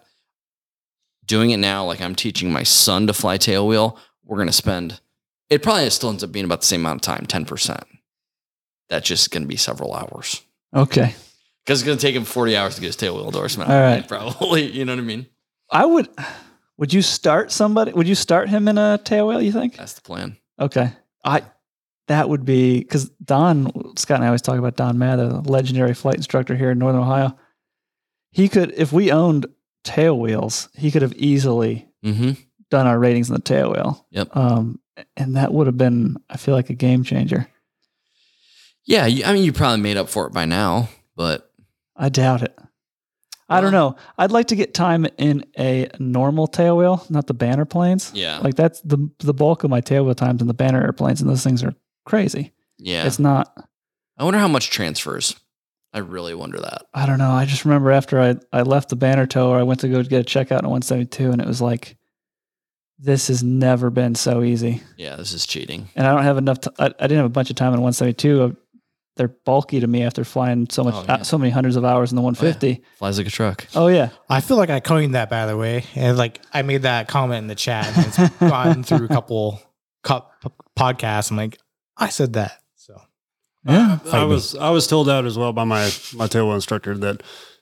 Doing it now, like I'm teaching my son to fly tail wheel, we're going to spend, it probably still ends up being about the same amount of time, ten percent. That's just going to be several hours. Okay. Because it's going to take him forty hours to get his tail wheel endorsement. All right. Probably. You know what I mean? I would, would you start somebody, would you start him in a tail wheel, you think? That's the plan. Okay. I, that would be, because Don, Scott and I always talk about Don Mather, the legendary flight instructor here in Northern Ohio. He could, if we owned tail wheels, he could have easily Mm-hmm. done our ratings in the tail wheel. Yep. Um, and that would have been, I feel like, a game changer. Yeah. You, I mean, you probably made up for it by now, but. I doubt it. I don't know. I'd like to get time in a normal tail wheel, not the banner planes. Yeah. Like that's the the bulk of my tail wheel times in the banner airplanes, and those things are crazy. Yeah. It's not. I wonder how much transfers. I really wonder that. I don't know. I just remember after I, I left the banner tower, I went to go get a checkout in one seventy-two, and it was like, this has never been so easy. Yeah, this is cheating. And I don't have enough. T- I, I didn't have a bunch of time in one seventy-two. They're bulky to me after flying so much, Oh, yeah. uh, so many hundreds of hours in the one fifty. Oh, yeah. Flies like a truck. Oh yeah. I feel like I coined that, by the way. And like I made that comment in the chat. And it's gone through a couple co- podcasts. I'm like, I said that. So Yeah. I was I was told out as well by my my tail wheel instructor that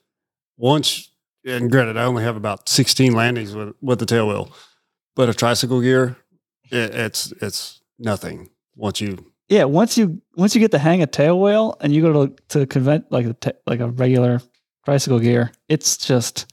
once, and granted, I only have about sixteen landings with with the tail wheel, but a tricycle gear, it, it's it's nothing once you. Yeah, once you once you get the hang of tail wheel and you go to to convent like a t- like a regular tricycle gear, it's just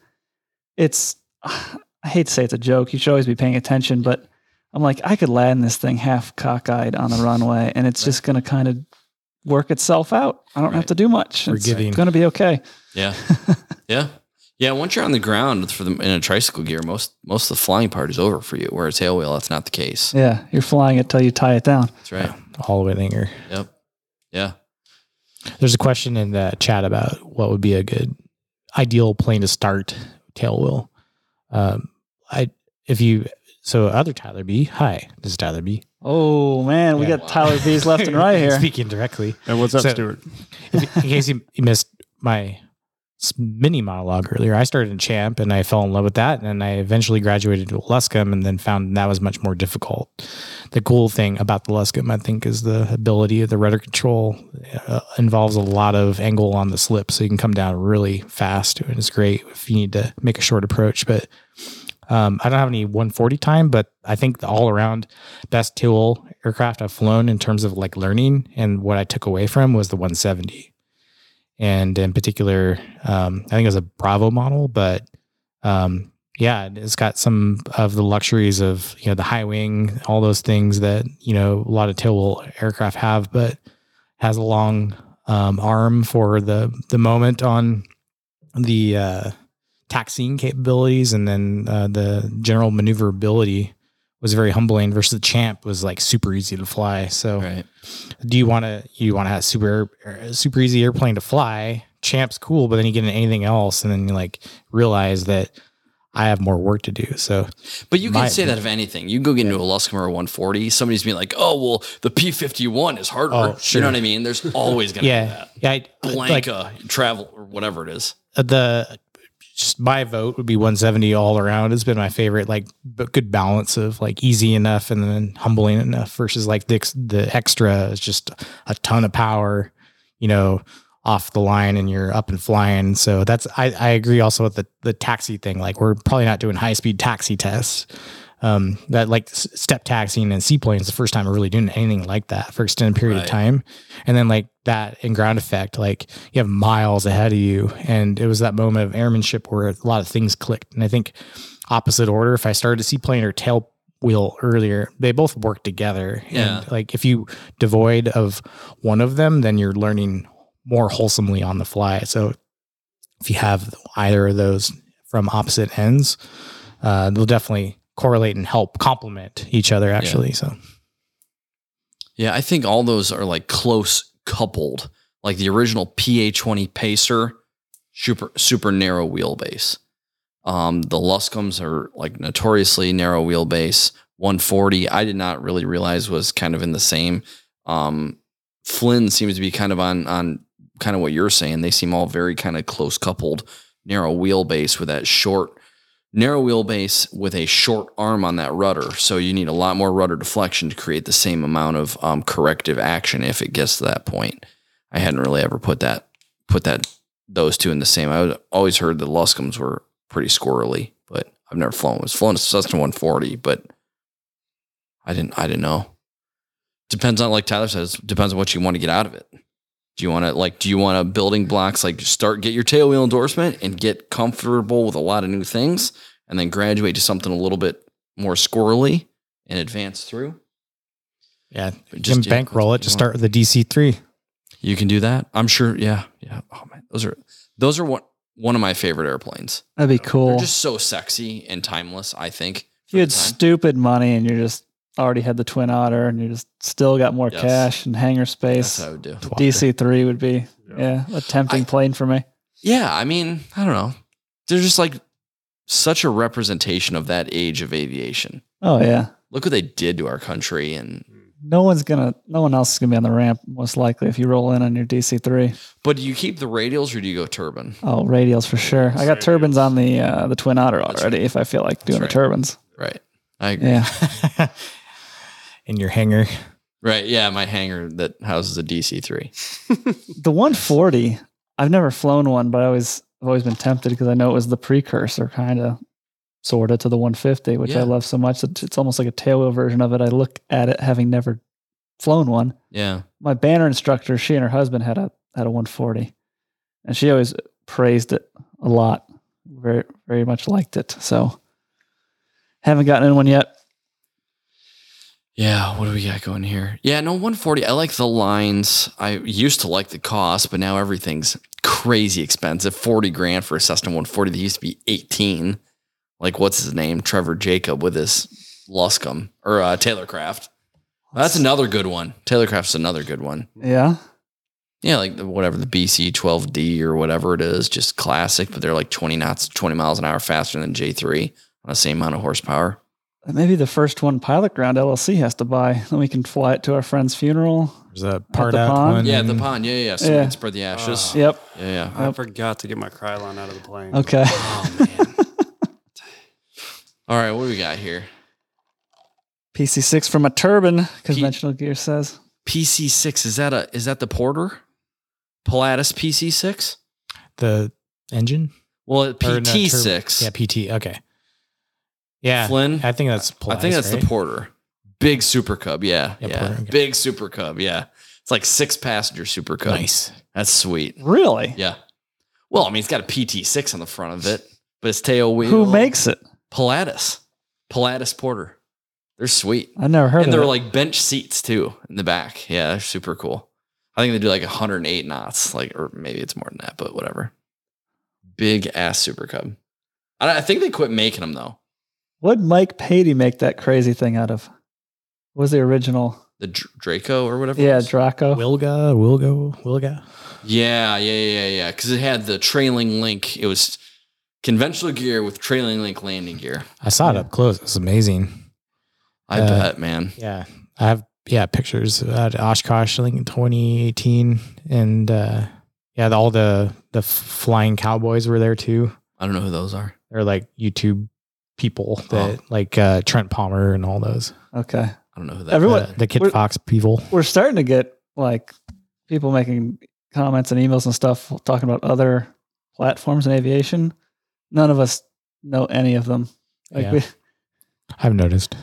it's I hate to say it's a joke. You should always be paying attention, but I'm like I could land this thing half cockeyed on the runway, and it's Right. just going to kind of work itself out. I don't have Right. to do much. It's Forgiving. going to be okay. Yeah. yeah. Yeah. Once you're on the ground for the, in a tricycle gear, most most of the flying part is over for you. Where a tail wheel, that's not the case. Yeah, you're flying it till you tie it down. That's right. all the way there. Yep. Yeah. There's a question in the chat about what would be a good ideal plane to start tail wheel. Um, I if you so other Tyler B. Hi, this is Tyler B. Oh man, we Yeah. got Tyler B's left and right here. Speaking directly. And what's up, So- Stuart? If, in case you, you missed my s- mini monologue earlier, I started in Champ and I fell in love with that. And then I eventually graduated to Luscombe and then found that was much more difficult. The cool thing about the Luscombe, I think, is the ability of the rudder control uh, involves a lot of angle on the slip. So you can come down really fast. And it's great if you need to make a short approach. But um, I don't have any one forty time, but I think the all around best tail aircraft I've flown in terms of like learning and what I took away from was the one seventy. And in particular, um, I think it was a Bravo model, but um, yeah, it's got some of the luxuries of, you know, the high wing, all those things that, you know, a lot of tail aircraft have, but has a long um, arm for the, the moment on the uh, taxiing capabilities. And then uh, the general maneuverability was very humbling versus the Champ was like super easy to fly. So Right. do you want to, you want to have super, super easy airplane to fly? Champ's cool, but then you get into anything else and then you like realize that I have more work to do. So, But you can My- say that of anything. You can go get into a Luscombe or a one forty. Somebody's being like, oh, well, the P fifty-one is harder. Oh, You sure. know what I mean? There's always going to yeah, be that. yeah, I, like Blanca, travel, or whatever it is. the, just my vote would be one seventy all around. It's been my favorite, like b- good balance of like easy enough and then humbling enough versus like the, ex- the extra is just a ton of power, you know, off the line and you're up and flying. So that's, I, I agree also with the, the taxi thing. Like we're probably not doing high speed taxi tests. Um, that like s- step taxiing and seaplanes the first time we're really doing anything like that for extended period Right. of time. And then like that in ground effect, like you have miles ahead of you. And it was that moment of airmanship where a lot of things clicked. And I think opposite order, if I started a seaplane or tail wheel earlier, they both work together. Yeah. And like if you devoid of one of them, then you're learning more wholesomely on the fly. So if you have either of those from opposite ends, uh, they'll definitely correlate and help complement each other actually. So Yeah, I think all those are like close coupled. Like the original P A twenty Pacer, super super narrow wheelbase. Um, the Luscoms are like notoriously narrow wheelbase. one forty, I did not really realize was kind of in the same. Um, Flynn seems to be kind of on on kind of what you're saying. They seem all very kind of close coupled, narrow wheelbase with that short, narrow wheelbase with a short arm on that rudder. So you need a lot more rudder deflection to create the same amount of um, corrective action if it gets to that point. I hadn't really ever put that put that those two in the same. I always heard the Luscoms were pretty squirrely, but I've never flown. I was flown a Cessna one forty, but I didn't. I didn't know. Depends on, like Tyler says, depends on what you want to get out of it. Do you want to like? Do you want to building blocks like start get your tail wheel endorsement and get comfortable with a lot of new things, and then graduate to something a little bit more squirrely and advance through? Yeah, But you can yeah, bankroll it you to want- start with the D C three. You can do that. I'm sure. Yeah, yeah. Oh man, those are those are one one of my favorite airplanes. That'd be cool. They're just so sexy and timeless. I think. If you had stupid money and you just already had the Twin Otter and you just still got more Yes. cash and hangar That's space, what I would do. D C three would be yeah, a tempting I- plane for me. Yeah, I mean, I don't know. They're just like such a representation of that age of aviation. Oh yeah. Look what they did to our country, and No one's gonna no one else is gonna be on the ramp most likely if you roll in on your D C three. but do you keep the radials or do you go turbine? Oh, radials for sure. I got Radials. turbines on the uh, the Twin Otter That's already if I feel like doing right. the turbines. Right. I agree. Yeah. In your hangar. Right. Yeah, my hangar that houses a D C three. The one forty, I've never flown one, but I always I've always been tempted because I know it was the precursor kind of sort of to the one fifty, which Yeah. I love so much. It's it's almost like a tailwheel version of it. I look at it having never flown one. Yeah. My banner instructor, she and her husband had a had a one forty, and she always praised it a lot. Very very much liked it. So haven't gotten in one yet. Yeah, what do we got going here? Yeah, no, one forty. I like the lines. I used to like the cost, but now everything's crazy expensive. forty grand for a Cessna one forty that used to be eighteen. Like, what's his name? Trevor Jacob with his Luscombe or uh, Taylorcraft. That's another good one. Taylorcraft's another good one. Yeah. Yeah, like the, whatever, the B C twelve D or whatever it is, just classic, but they're like twenty knots, twenty miles an hour faster than J three on the same amount of horsepower. Maybe the first one Pilot Ground L L C has to buy. Then we can fly it to our friend's funeral. There's a part the out pond? one. Yeah, the pond. Yeah, yeah, yeah. So we Yeah. can spread the ashes. Uh, Yep. yeah, yeah. I forgot to get my Krylon out of the plane. Okay. Oh, man. All right, what do we got here? P C six from a turbine, P- conventional gear says. P C six, is that a is that the Porter? Pilatus P C six? The engine? Well, Or no, P T turbo. six. Yeah, P T. Okay. Yeah. Flynn? I think that's I Polaris, think that's right? the Porter. Big Super Cub, yeah. Yeah, Yeah. Porter, okay. Big Super Cub, yeah. It's like six passenger Super Cub. Nice. That's sweet. Really? Yeah. Well, I mean, it's got a P T six on the front of it, but it's tail wheel. Who makes it? Pilatus? Pilatus Porter. They're sweet. I never heard And of they're it. like bench seats too in the back. Yeah, they're super cool. I think they do like one hundred eight knots, like, or maybe it's more than that, but whatever. Big ass Super Cub. I, I think they quit making them though. What did Mike Patey make that crazy thing out of? What was the original? The Dr- Draco or whatever. it Yeah, was. Draco. Wilga, Wilgo, Wilga. yeah, yeah, yeah, yeah. Because it had the trailing link. It was conventional gear with trailing link landing gear. I saw it Yeah. up close. It was amazing. I Uh, bet, man. Yeah. I have, yeah, pictures at Oshkosh, I think in twenty eighteen. And, uh, yeah, the, all the, the flying cowboys were there too. I don't know who those are. They're like YouTube people that like, uh, Trent Palmer and all those, Okay. I don't know who that Everyone- is. the, the Kid we're- Fox people. We're starting to get like people making comments and emails and stuff talking about other platforms in aviation. None of us know any of them. Like Yeah. we, I've noticed.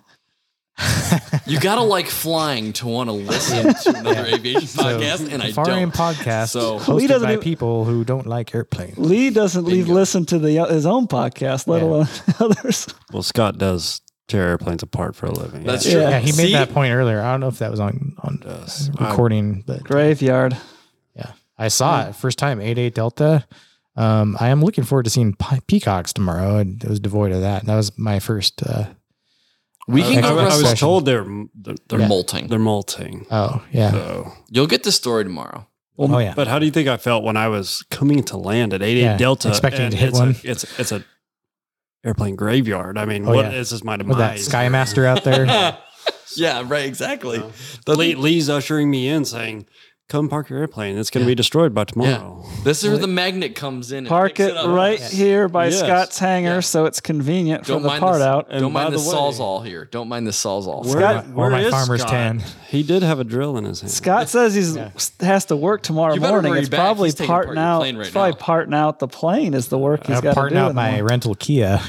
You gotta like flying to want to listen to another Yeah. aviation podcast, and I Far Aim don't. podcast So- hosted Lee doesn't by even- people who don't like airplanes. Lee doesn't leave Bingo. listen to the his own podcast, let Yeah. alone others. Well, Scott does tear airplanes apart for a living. That's Yeah. true. Yeah, he made See? that point earlier. I don't know if that was on on Does. recording, but Graveyard. yeah, I saw it first time eight eight Delta. Um, I am looking forward to seeing pe- peacocks tomorrow, and it was devoid of that. That was my first. Uh, We Uh, can I, go extra I wrestle. was session. told they're they're, They're Yeah. molting. they're molting. oh yeah, So, You'll get the story tomorrow. Well, oh yeah. but how do you think I felt when I was coming to land at eighty-eight Yeah, Delta, expecting and to hit it's one. A, it's it's a airplane graveyard. I mean, Oh, what yeah. is this my With that demise? Skymaster out there. Yeah, right. Exactly. Lee, Lee's ushering me in saying, come park your airplane. It's going to be destroyed by tomorrow. This is where the magnet comes in. And Park picks it up. right Yes. here by Yes. Scott's hangar, Yeah. so it's convenient Don't for the mind part the, out. And Don't by mind the, the way- sawzall here. Don't mind the sawzall. Where, Scott- where or my is farmer's Scott? tan. He did have a drill in his hand. Scott says he's Yeah. has to work tomorrow You better morning. hurry It's back. probably He's taking apart parting your out. plane right it's probably now. parting out the plane is the work he's I'm got to do. parting out in the my morning. rental Kia.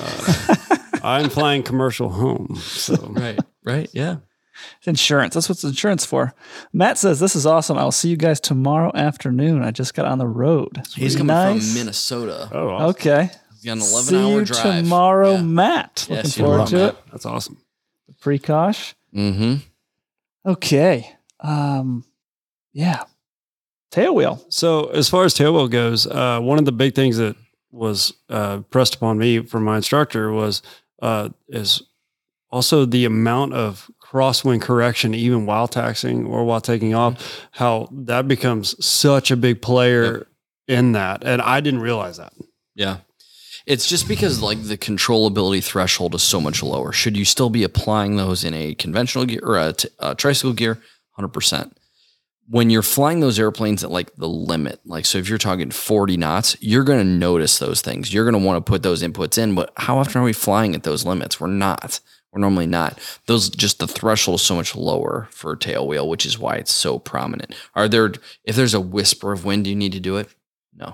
I'm flying commercial home. So Right. Right. Yeah. It's insurance. That's what's insurance for. Matt says this is awesome. I'll see you guys tomorrow afternoon. I just got on the road. He's coming Nice. from Minnesota. oh, awesome. Okay. He's got an eleven See hour you drive. tomorrow, Yeah. Matt. Looking Yes, you forward will, to Matt. it. That's awesome. Precosh. Mm-hmm. Okay. Um. Yeah. Tailwheel. So as far as tailwheel goes, uh, one of the big things that was uh, pressed upon me from my instructor was uh, is also the amount of crosswind correction, even while taxiing or while taking off, how that becomes such a big player Yep. in that. And I didn't realize that. Yeah. It's just because like the controllability threshold is so much lower. Should you still be applying those in a conventional gear or a, t- a tricycle gear? one hundred percent. When you're flying those airplanes at like the limit, like, so if you're talking forty knots, you're going to notice those things. You're going to want to put those inputs in, but how often are we flying at those limits? We're not. We're normally not. Those, just the threshold is so much lower for a tail wheel, which is why it's so prominent. Are there, if there's a whisper of wind, do you need to do it? No.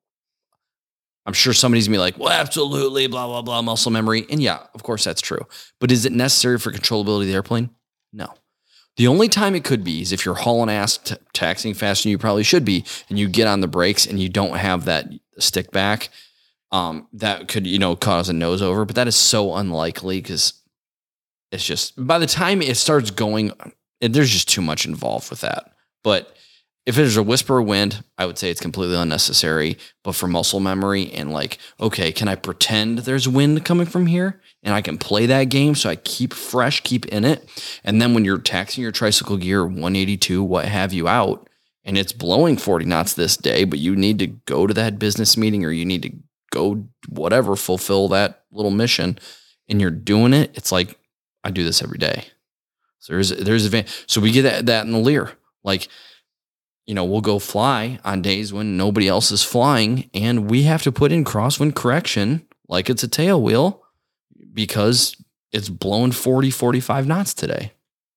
I'm sure somebody's gonna be like, well, absolutely, blah, blah, blah, muscle memory. And yeah, of course that's true. But is it necessary for controllability of the airplane? No. The only time it could be is if you're hauling ass, t- taxiing faster than you probably should be, and you get on the brakes and you don't have that stick back. Um, that could, you know, cause a nose over, but that is so unlikely because it's just, by the time it starts going, it, there's just too much involved with that. But if there's a whisper of wind, I would say it's completely unnecessary. But for muscle memory and like, okay, can I pretend there's wind coming from here and I can play that game so I keep fresh, keep in it. And then when you're taxing your tricycle gear, one eighty-two, what have you out, and it's blowing forty knots this day, but you need to go to that business meeting or you need to go whatever, fulfill that little mission, and you're doing it, it's like, I do this every day. So there's, there's advantage. So we get that, that in the Lear. Like, you know, we'll go fly on days when nobody else is flying, and we have to put in crosswind correction like it's a tail wheel because it's blowing forty, forty-five knots today.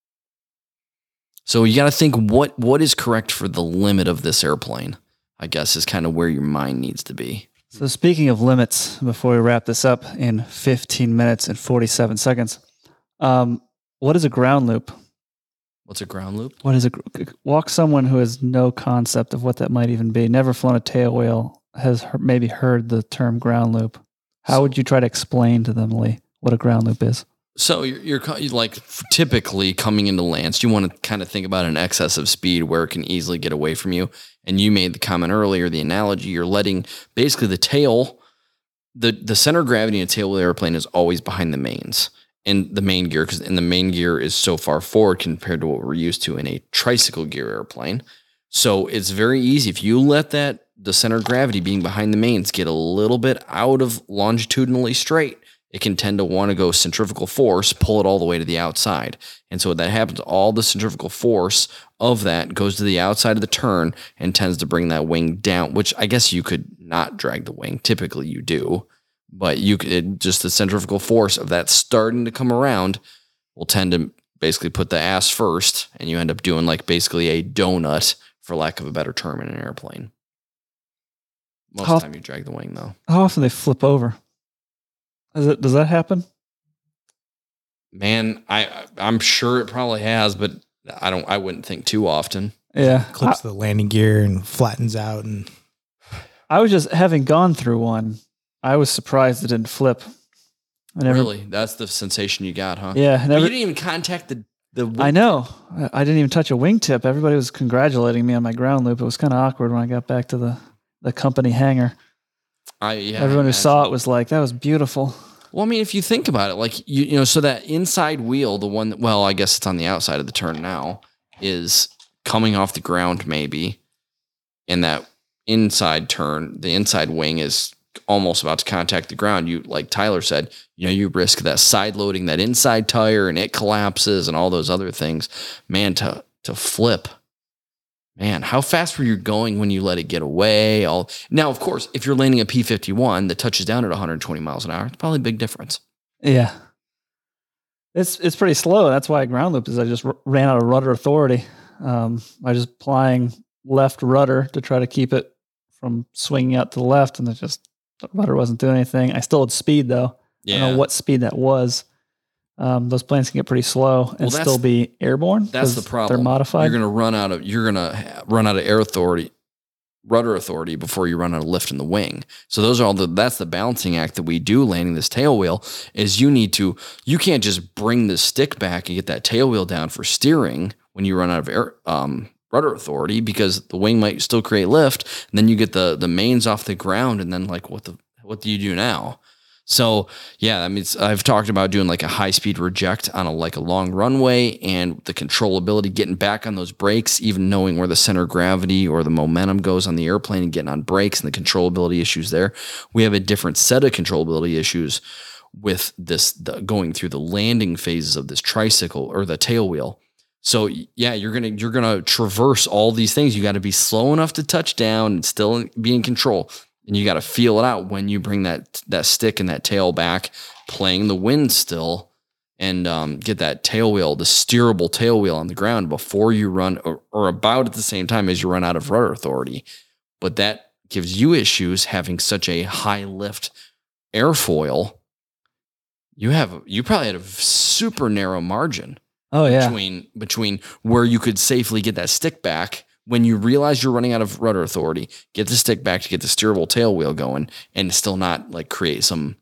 So you got to think what what is correct for the limit of this airplane, I guess, is kind of where your mind needs to be. So speaking of limits, before we wrap this up in fifteen minutes and forty-seven seconds, um, what is a ground loop? What's a ground loop? What is a walk someone who has no concept of what that might even be, never flown a tail wheel, has he- maybe heard the term ground loop. How would you try to explain to them, Lee, what a ground loop is? So you're, you're co- you're like typically coming into Lance, you want to kind of think about an excess of speed where it can easily get away from you. And you made the comment earlier, the analogy, you're letting basically the tail, the, the center of gravity in a tail wheel airplane is always behind the mains and the main gear, because and the main gear is so far forward compared to what we're used to in a tricycle gear airplane. So it's very easy. If you let that, the center of gravity being behind the mains, get a little bit out of longitudinally straight, it can tend to want to go centrifugal force, pull it all the way to the outside. And so when that happens, all the centrifugal force of that goes to the outside of the turn and tends to bring that wing down, which I guess you could not drag the wing. Typically you do, but you could, it, just the centrifugal force of that starting to come around will tend to basically put the ass first, and you end up doing like basically a donut, for lack of a better term, in an airplane. Most How- of the time you drag the wing though. How often they flip over? Is it, does that happen? Man, I I'm sure it probably has, but I don't. I wouldn't think too often. Yeah. Clips the landing gear and flattens out. And I, I was just, having gone through one, I was surprised it didn't flip. I never, Really, that's the sensation you got, huh? Yeah. But Never, you didn't even contact the the. wing- I know. I I didn't even touch a wingtip. Everybody was congratulating me on my ground loop. It was kind of awkward when I got back to the, the company hangar. I, yeah, I Everyone who imagine. saw it was like, that was beautiful. Well, I mean, if you think about it, like you, you know, so that inside wheel, the one that, well, I guess it's on the outside of the turn now, is coming off the ground maybe, and that inside turn, the inside wing is almost about to contact the ground, you, like Tyler said, you know, you risk that side loading that inside tire and it collapses and all those other things. Man, to to flip, man, how fast were you going when you let it get away? All now, of course, if you're landing a P fifty-one that touches down at one hundred twenty miles an hour, it's probably a big difference. Yeah. It's it's pretty slow. That's why I ground looped is I just r- ran out of rudder authority. Um, I just applying left rudder to try to keep it from swinging out to the left, and it just the rudder wasn't doing anything. I still had speed though. Yeah. I don't know what speed that was. Um, those planes can get pretty slow and Well, that's- still be airborne. That's the 'cause problem. They're modified. You're going to run out of you're going to run out of air authority, rudder authority before you run out of lift in the wing. So those are all the that's the balancing act that we do landing this tail wheel is you need to you can't just bring the stick back and get that tail wheel down for steering when you run out of air um, rudder authority because the wing might still create lift and then you get the the mains off the ground and then like what the what do you do now? So yeah, I mean, it's, I've talked about doing like a high speed reject on a like a long runway and the controllability, getting back on those brakes, even knowing where the center of gravity or the momentum goes on the airplane and getting on brakes and the controllability issues there. We have a different set of controllability issues with this the, going through the landing phases of this tricycle or the tail wheel. So yeah, you're gonna you're gonna traverse all these things. You got to be slow enough to touch down and still be in control. And you got to feel it out when you bring that that stick and that tail back, playing the wind still, and um, get that tail wheel, the steerable tail wheel on the ground before you run, or, or about at the same time as you run out of rudder authority. But that gives you issues having such a high lift airfoil. You have you probably had a super narrow margin oh yeah. between between where you could safely get that stick back. When you realize you're running out of rudder authority, get the stick back to get the steerable tail wheel going and still not like create some,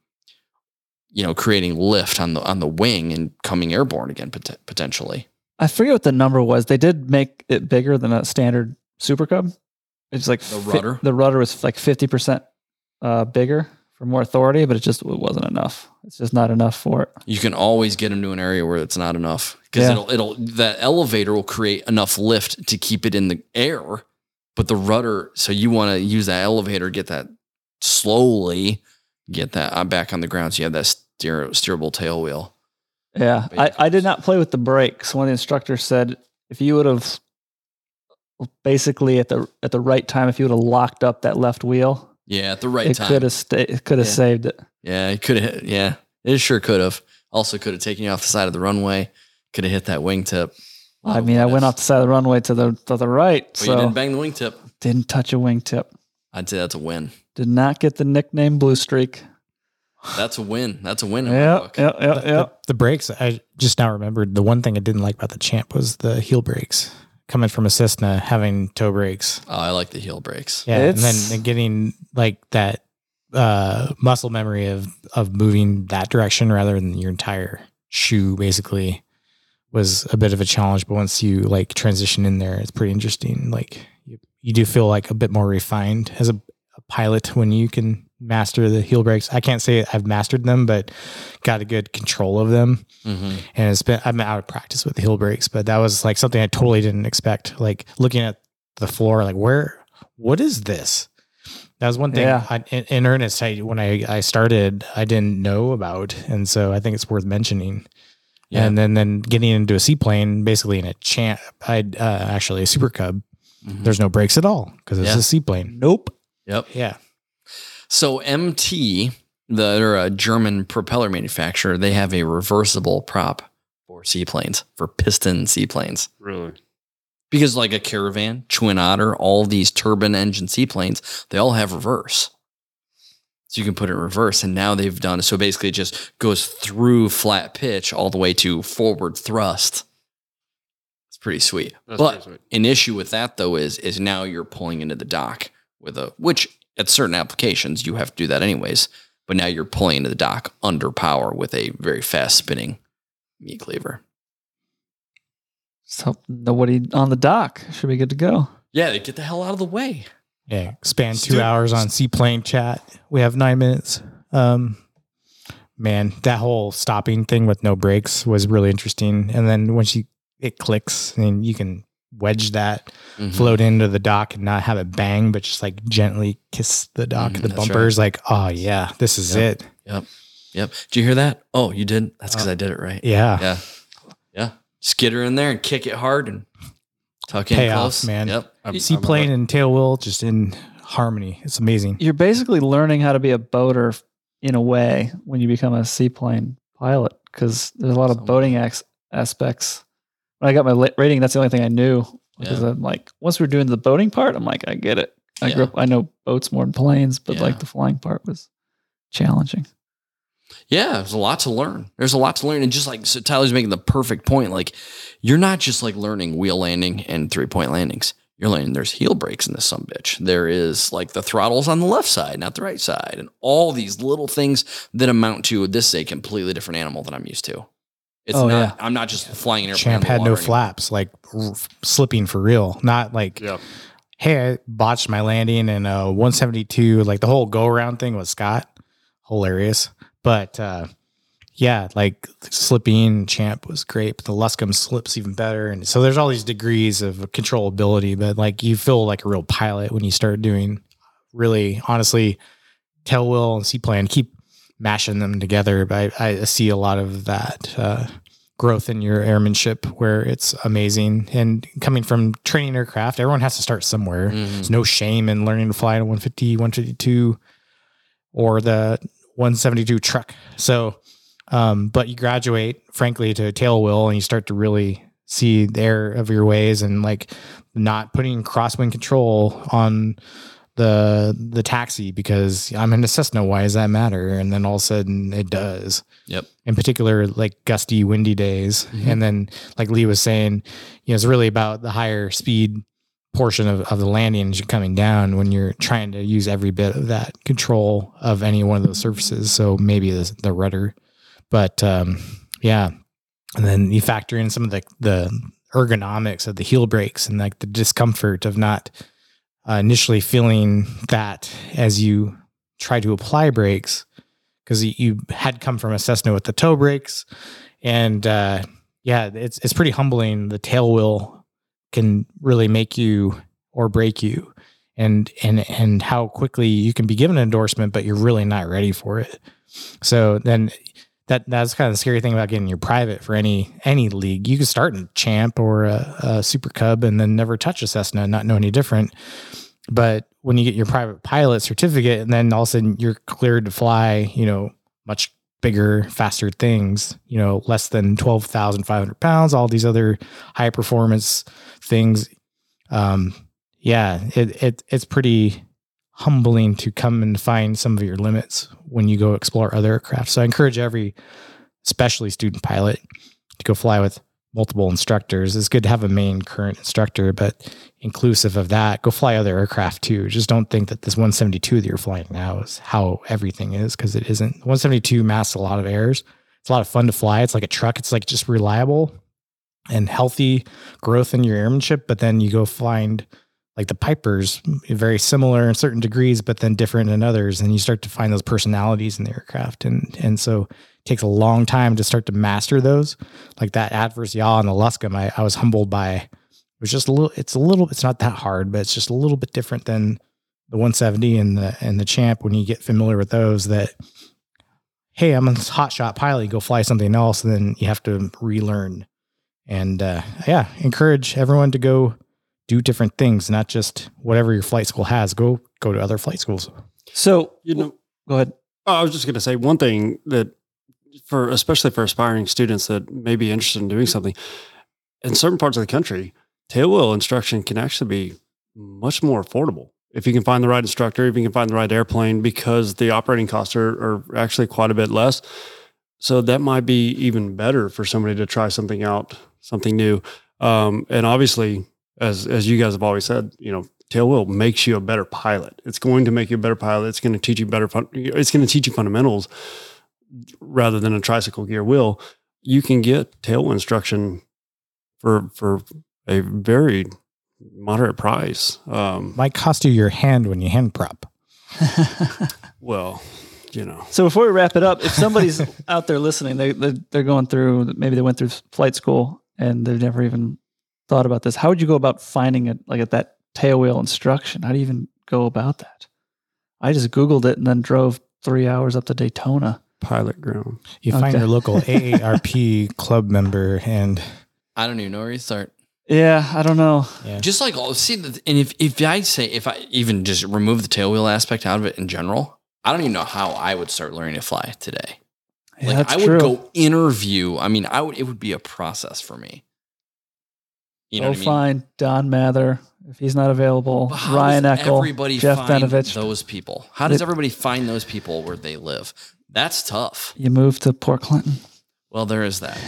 you know, creating lift on the, on the wing and coming airborne again, pot- potentially. I forget what the number was. They did make it bigger than a standard Super Cub. It's like The fi- rudder? the rudder was like fifty percent uh, bigger for more authority, but it just it wasn't enough. It's just not enough for it. You can always get into an area where it's not enough because Yeah. it'll, it'll, that elevator will create enough lift to keep it in the air, but the rudder, so you want to use that elevator, get that slowly, get that uh, back on the ground. So you have that steer, steerable tail wheel. Yeah, I, I did not play with the brakes. One of the instructors said if you would have basically at the at the right time, if you would have locked up that left wheel, Yeah, at the right it time. could have sta- it could have Yeah. saved it. Yeah, it could have. Yeah, it sure could have. Also, could have taken you off the side of the runway. Could have hit that wingtip. I mean, I went off the side of the runway to the to the right, But so you didn't bang the wingtip. didn't touch a wingtip. I'd say that's a win. Did not get the nickname Blue Streak. That's a win. That's a win in my Yeah, book. yeah, yeah, The, yeah. the, the brakes, I just now remembered the one thing I didn't like about the Champ was the heel brakes. Coming from a Cessna, having toe brakes. Oh, I like the heel brakes. Yeah. And It's- then getting like that uh, muscle memory of, of moving that direction rather than your entire shoe basically was a bit of a challenge. But once you like transition in there, it's pretty interesting. Like you, you do feel like a bit more refined as a, a pilot when you can master the heel brakes. I can't say I've mastered them, but got a good control of them. Mm-hmm. And it's been, I'm out of practice with the heel brakes, but that was like something I totally didn't expect. Like looking at the floor, like where, what is this? That was one thing Yeah. I, in, in earnest, I, when I, I started, I didn't know about. And so I think it's worth mentioning. Yeah. And then, then getting into a seaplane, basically in a Champ, I'd uh, actually a Super Cub. Mhm. There's no brakes at all because it's Yeah. a seaplane. Nope. Yep. Yeah. So M T, the they're a German propeller manufacturer, they have a reversible prop for seaplanes, for piston seaplanes. Really? Because like a Caravan, Twin Otter, all these turbine engine seaplanes, they all have reverse. So you can put it in reverse. And now they've done, so basically it just goes through flat pitch all the way to forward thrust. It's pretty sweet. That's but pretty sweet. an issue with that though is, is now you're pulling into the dock with a, which at certain applications you have to do that anyways, but now you're pulling into the dock under power with a very fast spinning meat cleaver. So nobody on the dock should be good to go. Yeah, they get the hell out of the way. Yeah. Span two Stu- hours on seaplane chat. We have nine minutes. Um, man, that whole stopping thing with no brakes was really interesting. And then when she, it clicks and you can wedge that Mhm. float into the dock and not have it bang, but just like gently kiss the dock, Mhm, the that's bumpers. Like, oh yeah, this is Yep. it. Yep. Yep. Did you hear that? Oh, you did? That's because Uh, I did it right. Yeah. Yeah. Yeah. Just get her in there and kick it hard and tuck in Pay off, close. man. Yep. I'm- Seaplane and tail wheel just in harmony. It's amazing. You're basically learning how to be a boater in a way when you become a seaplane pilot because there's a lot of Somewhat. boating ex- aspects. When I got my lit rating, that's the only thing I knew because Yeah. I'm like, once we're doing the boating part, I'm like, I get it. I grew Yeah. up, I know boats more than planes, but Yeah. like the flying part was challenging. Yeah, there's a lot to learn. There's a lot to learn. And just like so Tyler's making the perfect point, like you're not just like learning wheel landing and three point landings. You're learning there's heel brakes in this sumbitch. There is like the throttles on the left side, not the right side, and all these little things that amount to this is a completely different animal than I'm used to. It's Oh, not, yeah. I'm not just flying an airplane. Champ on the had no water anymore. flaps, like r- slipping for real. Not like, Yep. hey, I botched my landing in a one seventy-two. Like the whole go around thing with Scott, hilarious. But uh, yeah, like slipping Champ was great, but the Luscombe slips even better. And so there's all these degrees of controllability, but like you feel like a real pilot when you start doing really, honestly, tail wheel and seaplane. Keep mashing them together. But I, I see a lot of that uh, growth in your airmanship where it's amazing. And coming from training aircraft, everyone has to start somewhere. Mhm. There's no shame in learning to fly in a one fifty, one fifty-two or the one seventy-two truck. So, um, but you graduate, frankly, to a tail wheel and you start to really see the error of your ways and like not putting crosswind control on the the taxi because I'm in a Cessna. Why does that matter? And then all of a sudden it does. Yep. In particular, like gusty, windy days. Mhm. And then, like Lee was saying, you know, it's really about the higher speed portion of, of the landing as you're coming down when you're trying to use every bit of that control of any one of those surfaces. So maybe the, the rudder, but um, yeah. And then you factor in some of the, the ergonomics of the heel brakes and like the discomfort of not uh, initially feeling that as you try to apply brakes, because you had come from a Cessna with the toe brakes. And uh, yeah, it's it's pretty humbling. The tail wheel can really make you or break you, and and and how quickly you can be given an endorsement, but you're really not ready for it. So then that that's kind of the scary thing about getting your private for any any league. You can start in Champ or a, a Super Cub and then never touch a Cessna and not know any different. But when you get your private pilot certificate and then all of a sudden you're cleared to fly, you know, much bigger, faster things, you know, less than twelve thousand five hundred pounds, all these other high performance things. Um, yeah, it, it, it's pretty humbling to come and find some of your limits when you go explore other aircraft. So I encourage every, especially student pilot, to go fly with multiple instructors. It's good to have a main current instructor, but inclusive of that, go fly other aircraft too. Just don't think that this one seventy-two that you're flying now is how everything is, because it isn't. one seventy-two masks a lot of errors. It's a lot of fun to fly. It's like a truck. It's like just reliable and healthy growth in your airmanship. But then you go find like the Pipers, very similar in certain degrees, but then different in others. And you start to find those personalities in the aircraft. And, and so it takes a long time to start to master those. Like that adverse yaw on the Luscombe, I, I was humbled by. It was just a little, it's a little, it's not that hard, but it's just a little bit different than the one seventy and the, and the Champ. When you get familiar with those, that, hey, I'm a hot shot pilot, you go fly something else, and then you have to relearn. And uh, yeah, encourage everyone to go do different things, not just whatever your flight school has. Go go to other flight schools. So, You know, go ahead. Oh, I was just going to say one thing that for, especially for aspiring students that may be interested in doing something in certain parts of the country, tail wheel instruction can actually be much more affordable if you can find the right instructor, if you can find the right airplane, because the operating costs are, are actually quite a bit less. So that might be even better for somebody to try something out, something new. Um, and obviously, as, as you guys have always said, you know, tail wheel makes you a better pilot. It's going to make you a better pilot. It's going to teach you better. Fun, it's going to teach you fundamentals rather than a tricycle gear wheel. You can get tail wheel instruction for, for a very moderate price. Um, Might cost you your hand when you hand prop. well, you know, So before we wrap it up, if somebody's out there listening, they they're, they're going through, maybe they went through flight school and they've never even thought about this. How would you go about finding it, like at that tail wheel instruction? How do you even go about that? I just Googled it and then drove three hours up to Daytona. Pilot ground. You Okay. find your local A A R P club member and I don't even know where you start. Yeah, I don't know. yeah. Just like all see, the, and if if I say if I even just remove the tail wheel aspect out of it in general, I don't even know how I would start learning to fly today. Yeah, Like that's I would true. go interview. I mean, I would. It would be a process for me. You know Go what I mean? find Don Mather if he's not available. But how Ryan does Eckel, everybody Jeff find Benovich. those people? How does It- everybody find those people where they live? That's tough. You moved to Port Clinton. Well, there is that.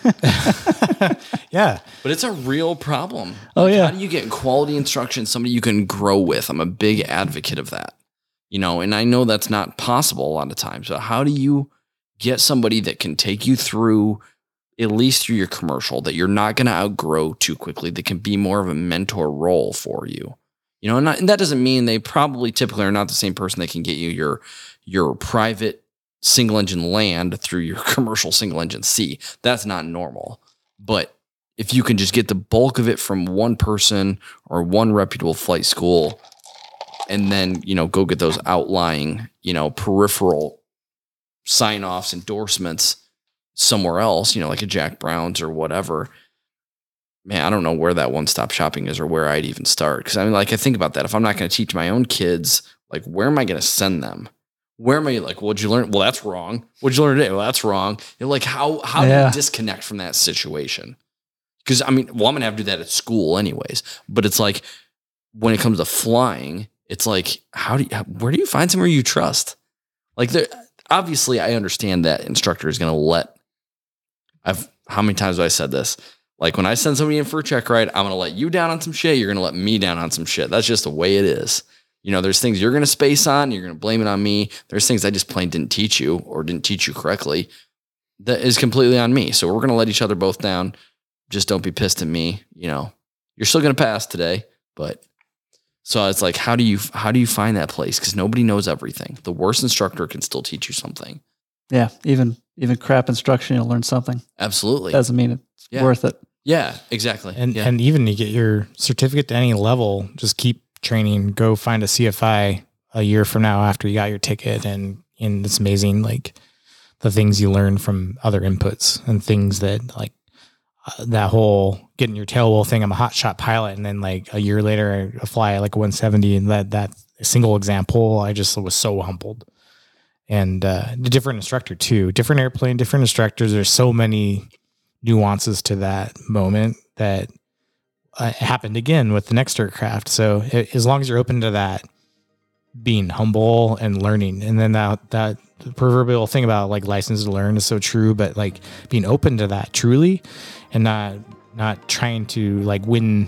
Yeah. yeah. But it's a real problem. Oh, Like, yeah. How do you get quality instruction, somebody you can grow with? I'm a big advocate of that. You know, and I know that's not possible a lot of times, but how do you get somebody that can take you through, at least through your commercial, that you're not going to outgrow too quickly, that can be more of a mentor role for you? You know, and, not, and that doesn't mean they probably typically are not the same person that can get you your, your private single engine land through your commercial single engine C. That's not normal. But if you can just get the bulk of it from one person or one reputable flight school, and then, you know, go get those outlying, you know, peripheral sign-offs, endorsements somewhere else, you know, like a Jack Brown's or whatever. Man, I don't know where that one-stop shopping is or where I'd even start. Because I mean, like, I think about that. If I'm not going to teach my own kids, like, where am I going to send them? Where am I like, what'd you learn? Well, that's wrong. What'd you learn today? Well, that's wrong. You're like, how how do Yeah. you disconnect from that situation? Because I mean, well, I'm gonna have to do that at school anyways. But it's like when it comes to flying, it's like, how do you where do you find somewhere you trust? Like there obviously I understand that instructor is gonna let I've how many times have I said this? Like when I send somebody in for a check ride, I'm gonna let you down on some shit, you're gonna let me down on some shit. That's just the way it is. You know, there's things you're going to space on. You're going to blame it on me. There's things I just plain didn't teach you or didn't teach you correctly. That is completely on me. So we're going to let each other both down. Just don't be pissed at me. You know, you're still going to pass today, but so it's like, how do you, how do you find that place? Because nobody knows everything. The worst instructor can still teach you something. Yeah, even even crap instruction, you'll learn something. Absolutely. Doesn't mean it's Yeah. worth it. Yeah, exactly. And yeah. and even to get your certificate to any level, just keep training. Go find a C F I a year from now after you got your ticket, and and it's amazing, like the things you learn from other inputs and things that like uh, that whole getting your tail wheel thing. I'm a hot shot pilot, and then like a year later I fly like a one seventy, and that that single example, I just was so humbled. And uh, a different instructor too, different airplane, different instructors. There's so many nuances to that moment that uh, happened again with the next aircraft. So it, as long as you're open to that, being humble and learning, and then that that proverbial thing about like license to learn is so true. But like being open to that truly, and not not trying to like win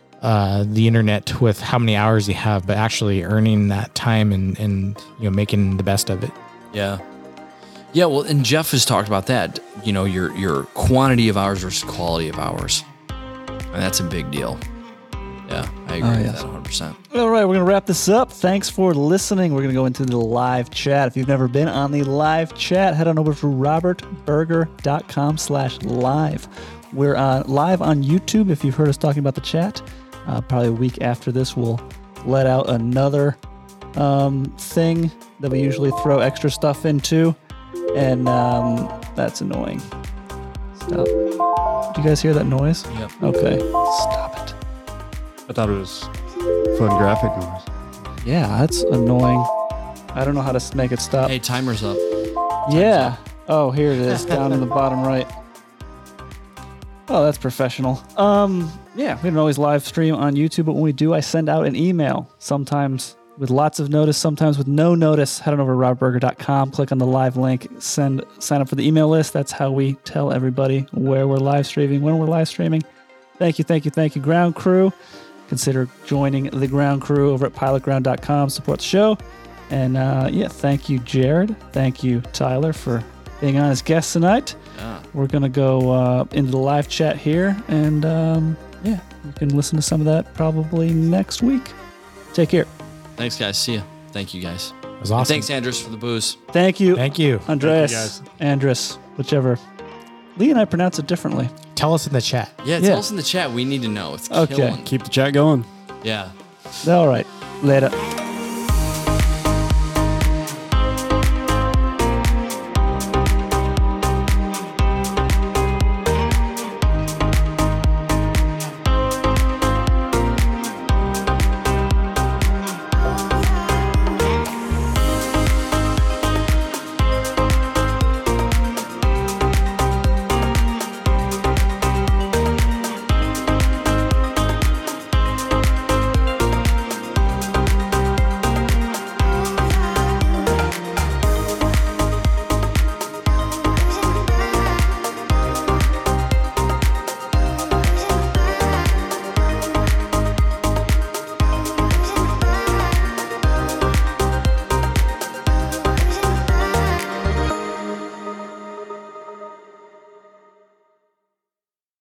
uh, the internet with how many hours you have, but actually earning that time and and you know making the best of it. Yeah. Yeah, well, and Jeff has talked about that, you know, your your quantity of hours versus quality of hours. And that's a big deal. Yeah, I agree Oh, with yes. that one hundred percent. All right, we're going to wrap this up. Thanks for listening. We're going to go into the live chat. If you've never been on the live chat, head on over to robertberger.com slash live. We're uh, live on YouTube if you've heard us talking about the chat. Uh, probably a week after this, we'll let out another um, thing that we usually throw extra stuff into. And um, that's annoying. Stop. Do you guys hear that noise? Yep. Okay. Stop it. I thought it was fun graphic noise. Yeah, that's annoying. I don't know how to s- make it stop. Hey, timer's up. Yeah. Oh, here it is, down in the bottom right. Oh, that's professional. Um, yeah, we don't always live stream on YouTube, but when we do, I send out an email. Sometimes with lots of notice, sometimes with no notice. Head on over to robertberger dot com, click on the live link, send sign up for the email list. That's how we tell everybody where we're live streaming, when we're live streaming. Thank you, thank you, thank you, ground crew. Consider joining the ground crew over at pilot ground dot com. Support the show. And uh, yeah, thank you, Jared. Thank you, Tyler, for being on as guest tonight. Yeah. We're going to go uh, into the live chat here. And um, yeah, you can listen to some of that probably next week. Take care. Thanks, guys. See ya. Thank you, guys. It was And awesome. thanks, Andrews, for the booze. Thank you, Thank you. Andreas, Thank you, Andres, whichever. Lee and I pronounce it differently. Tell us in the chat. Yeah, tell Yeah. us in the chat. We need to know. It's Okay. killing. Keep the chat going. Yeah. All right. Later.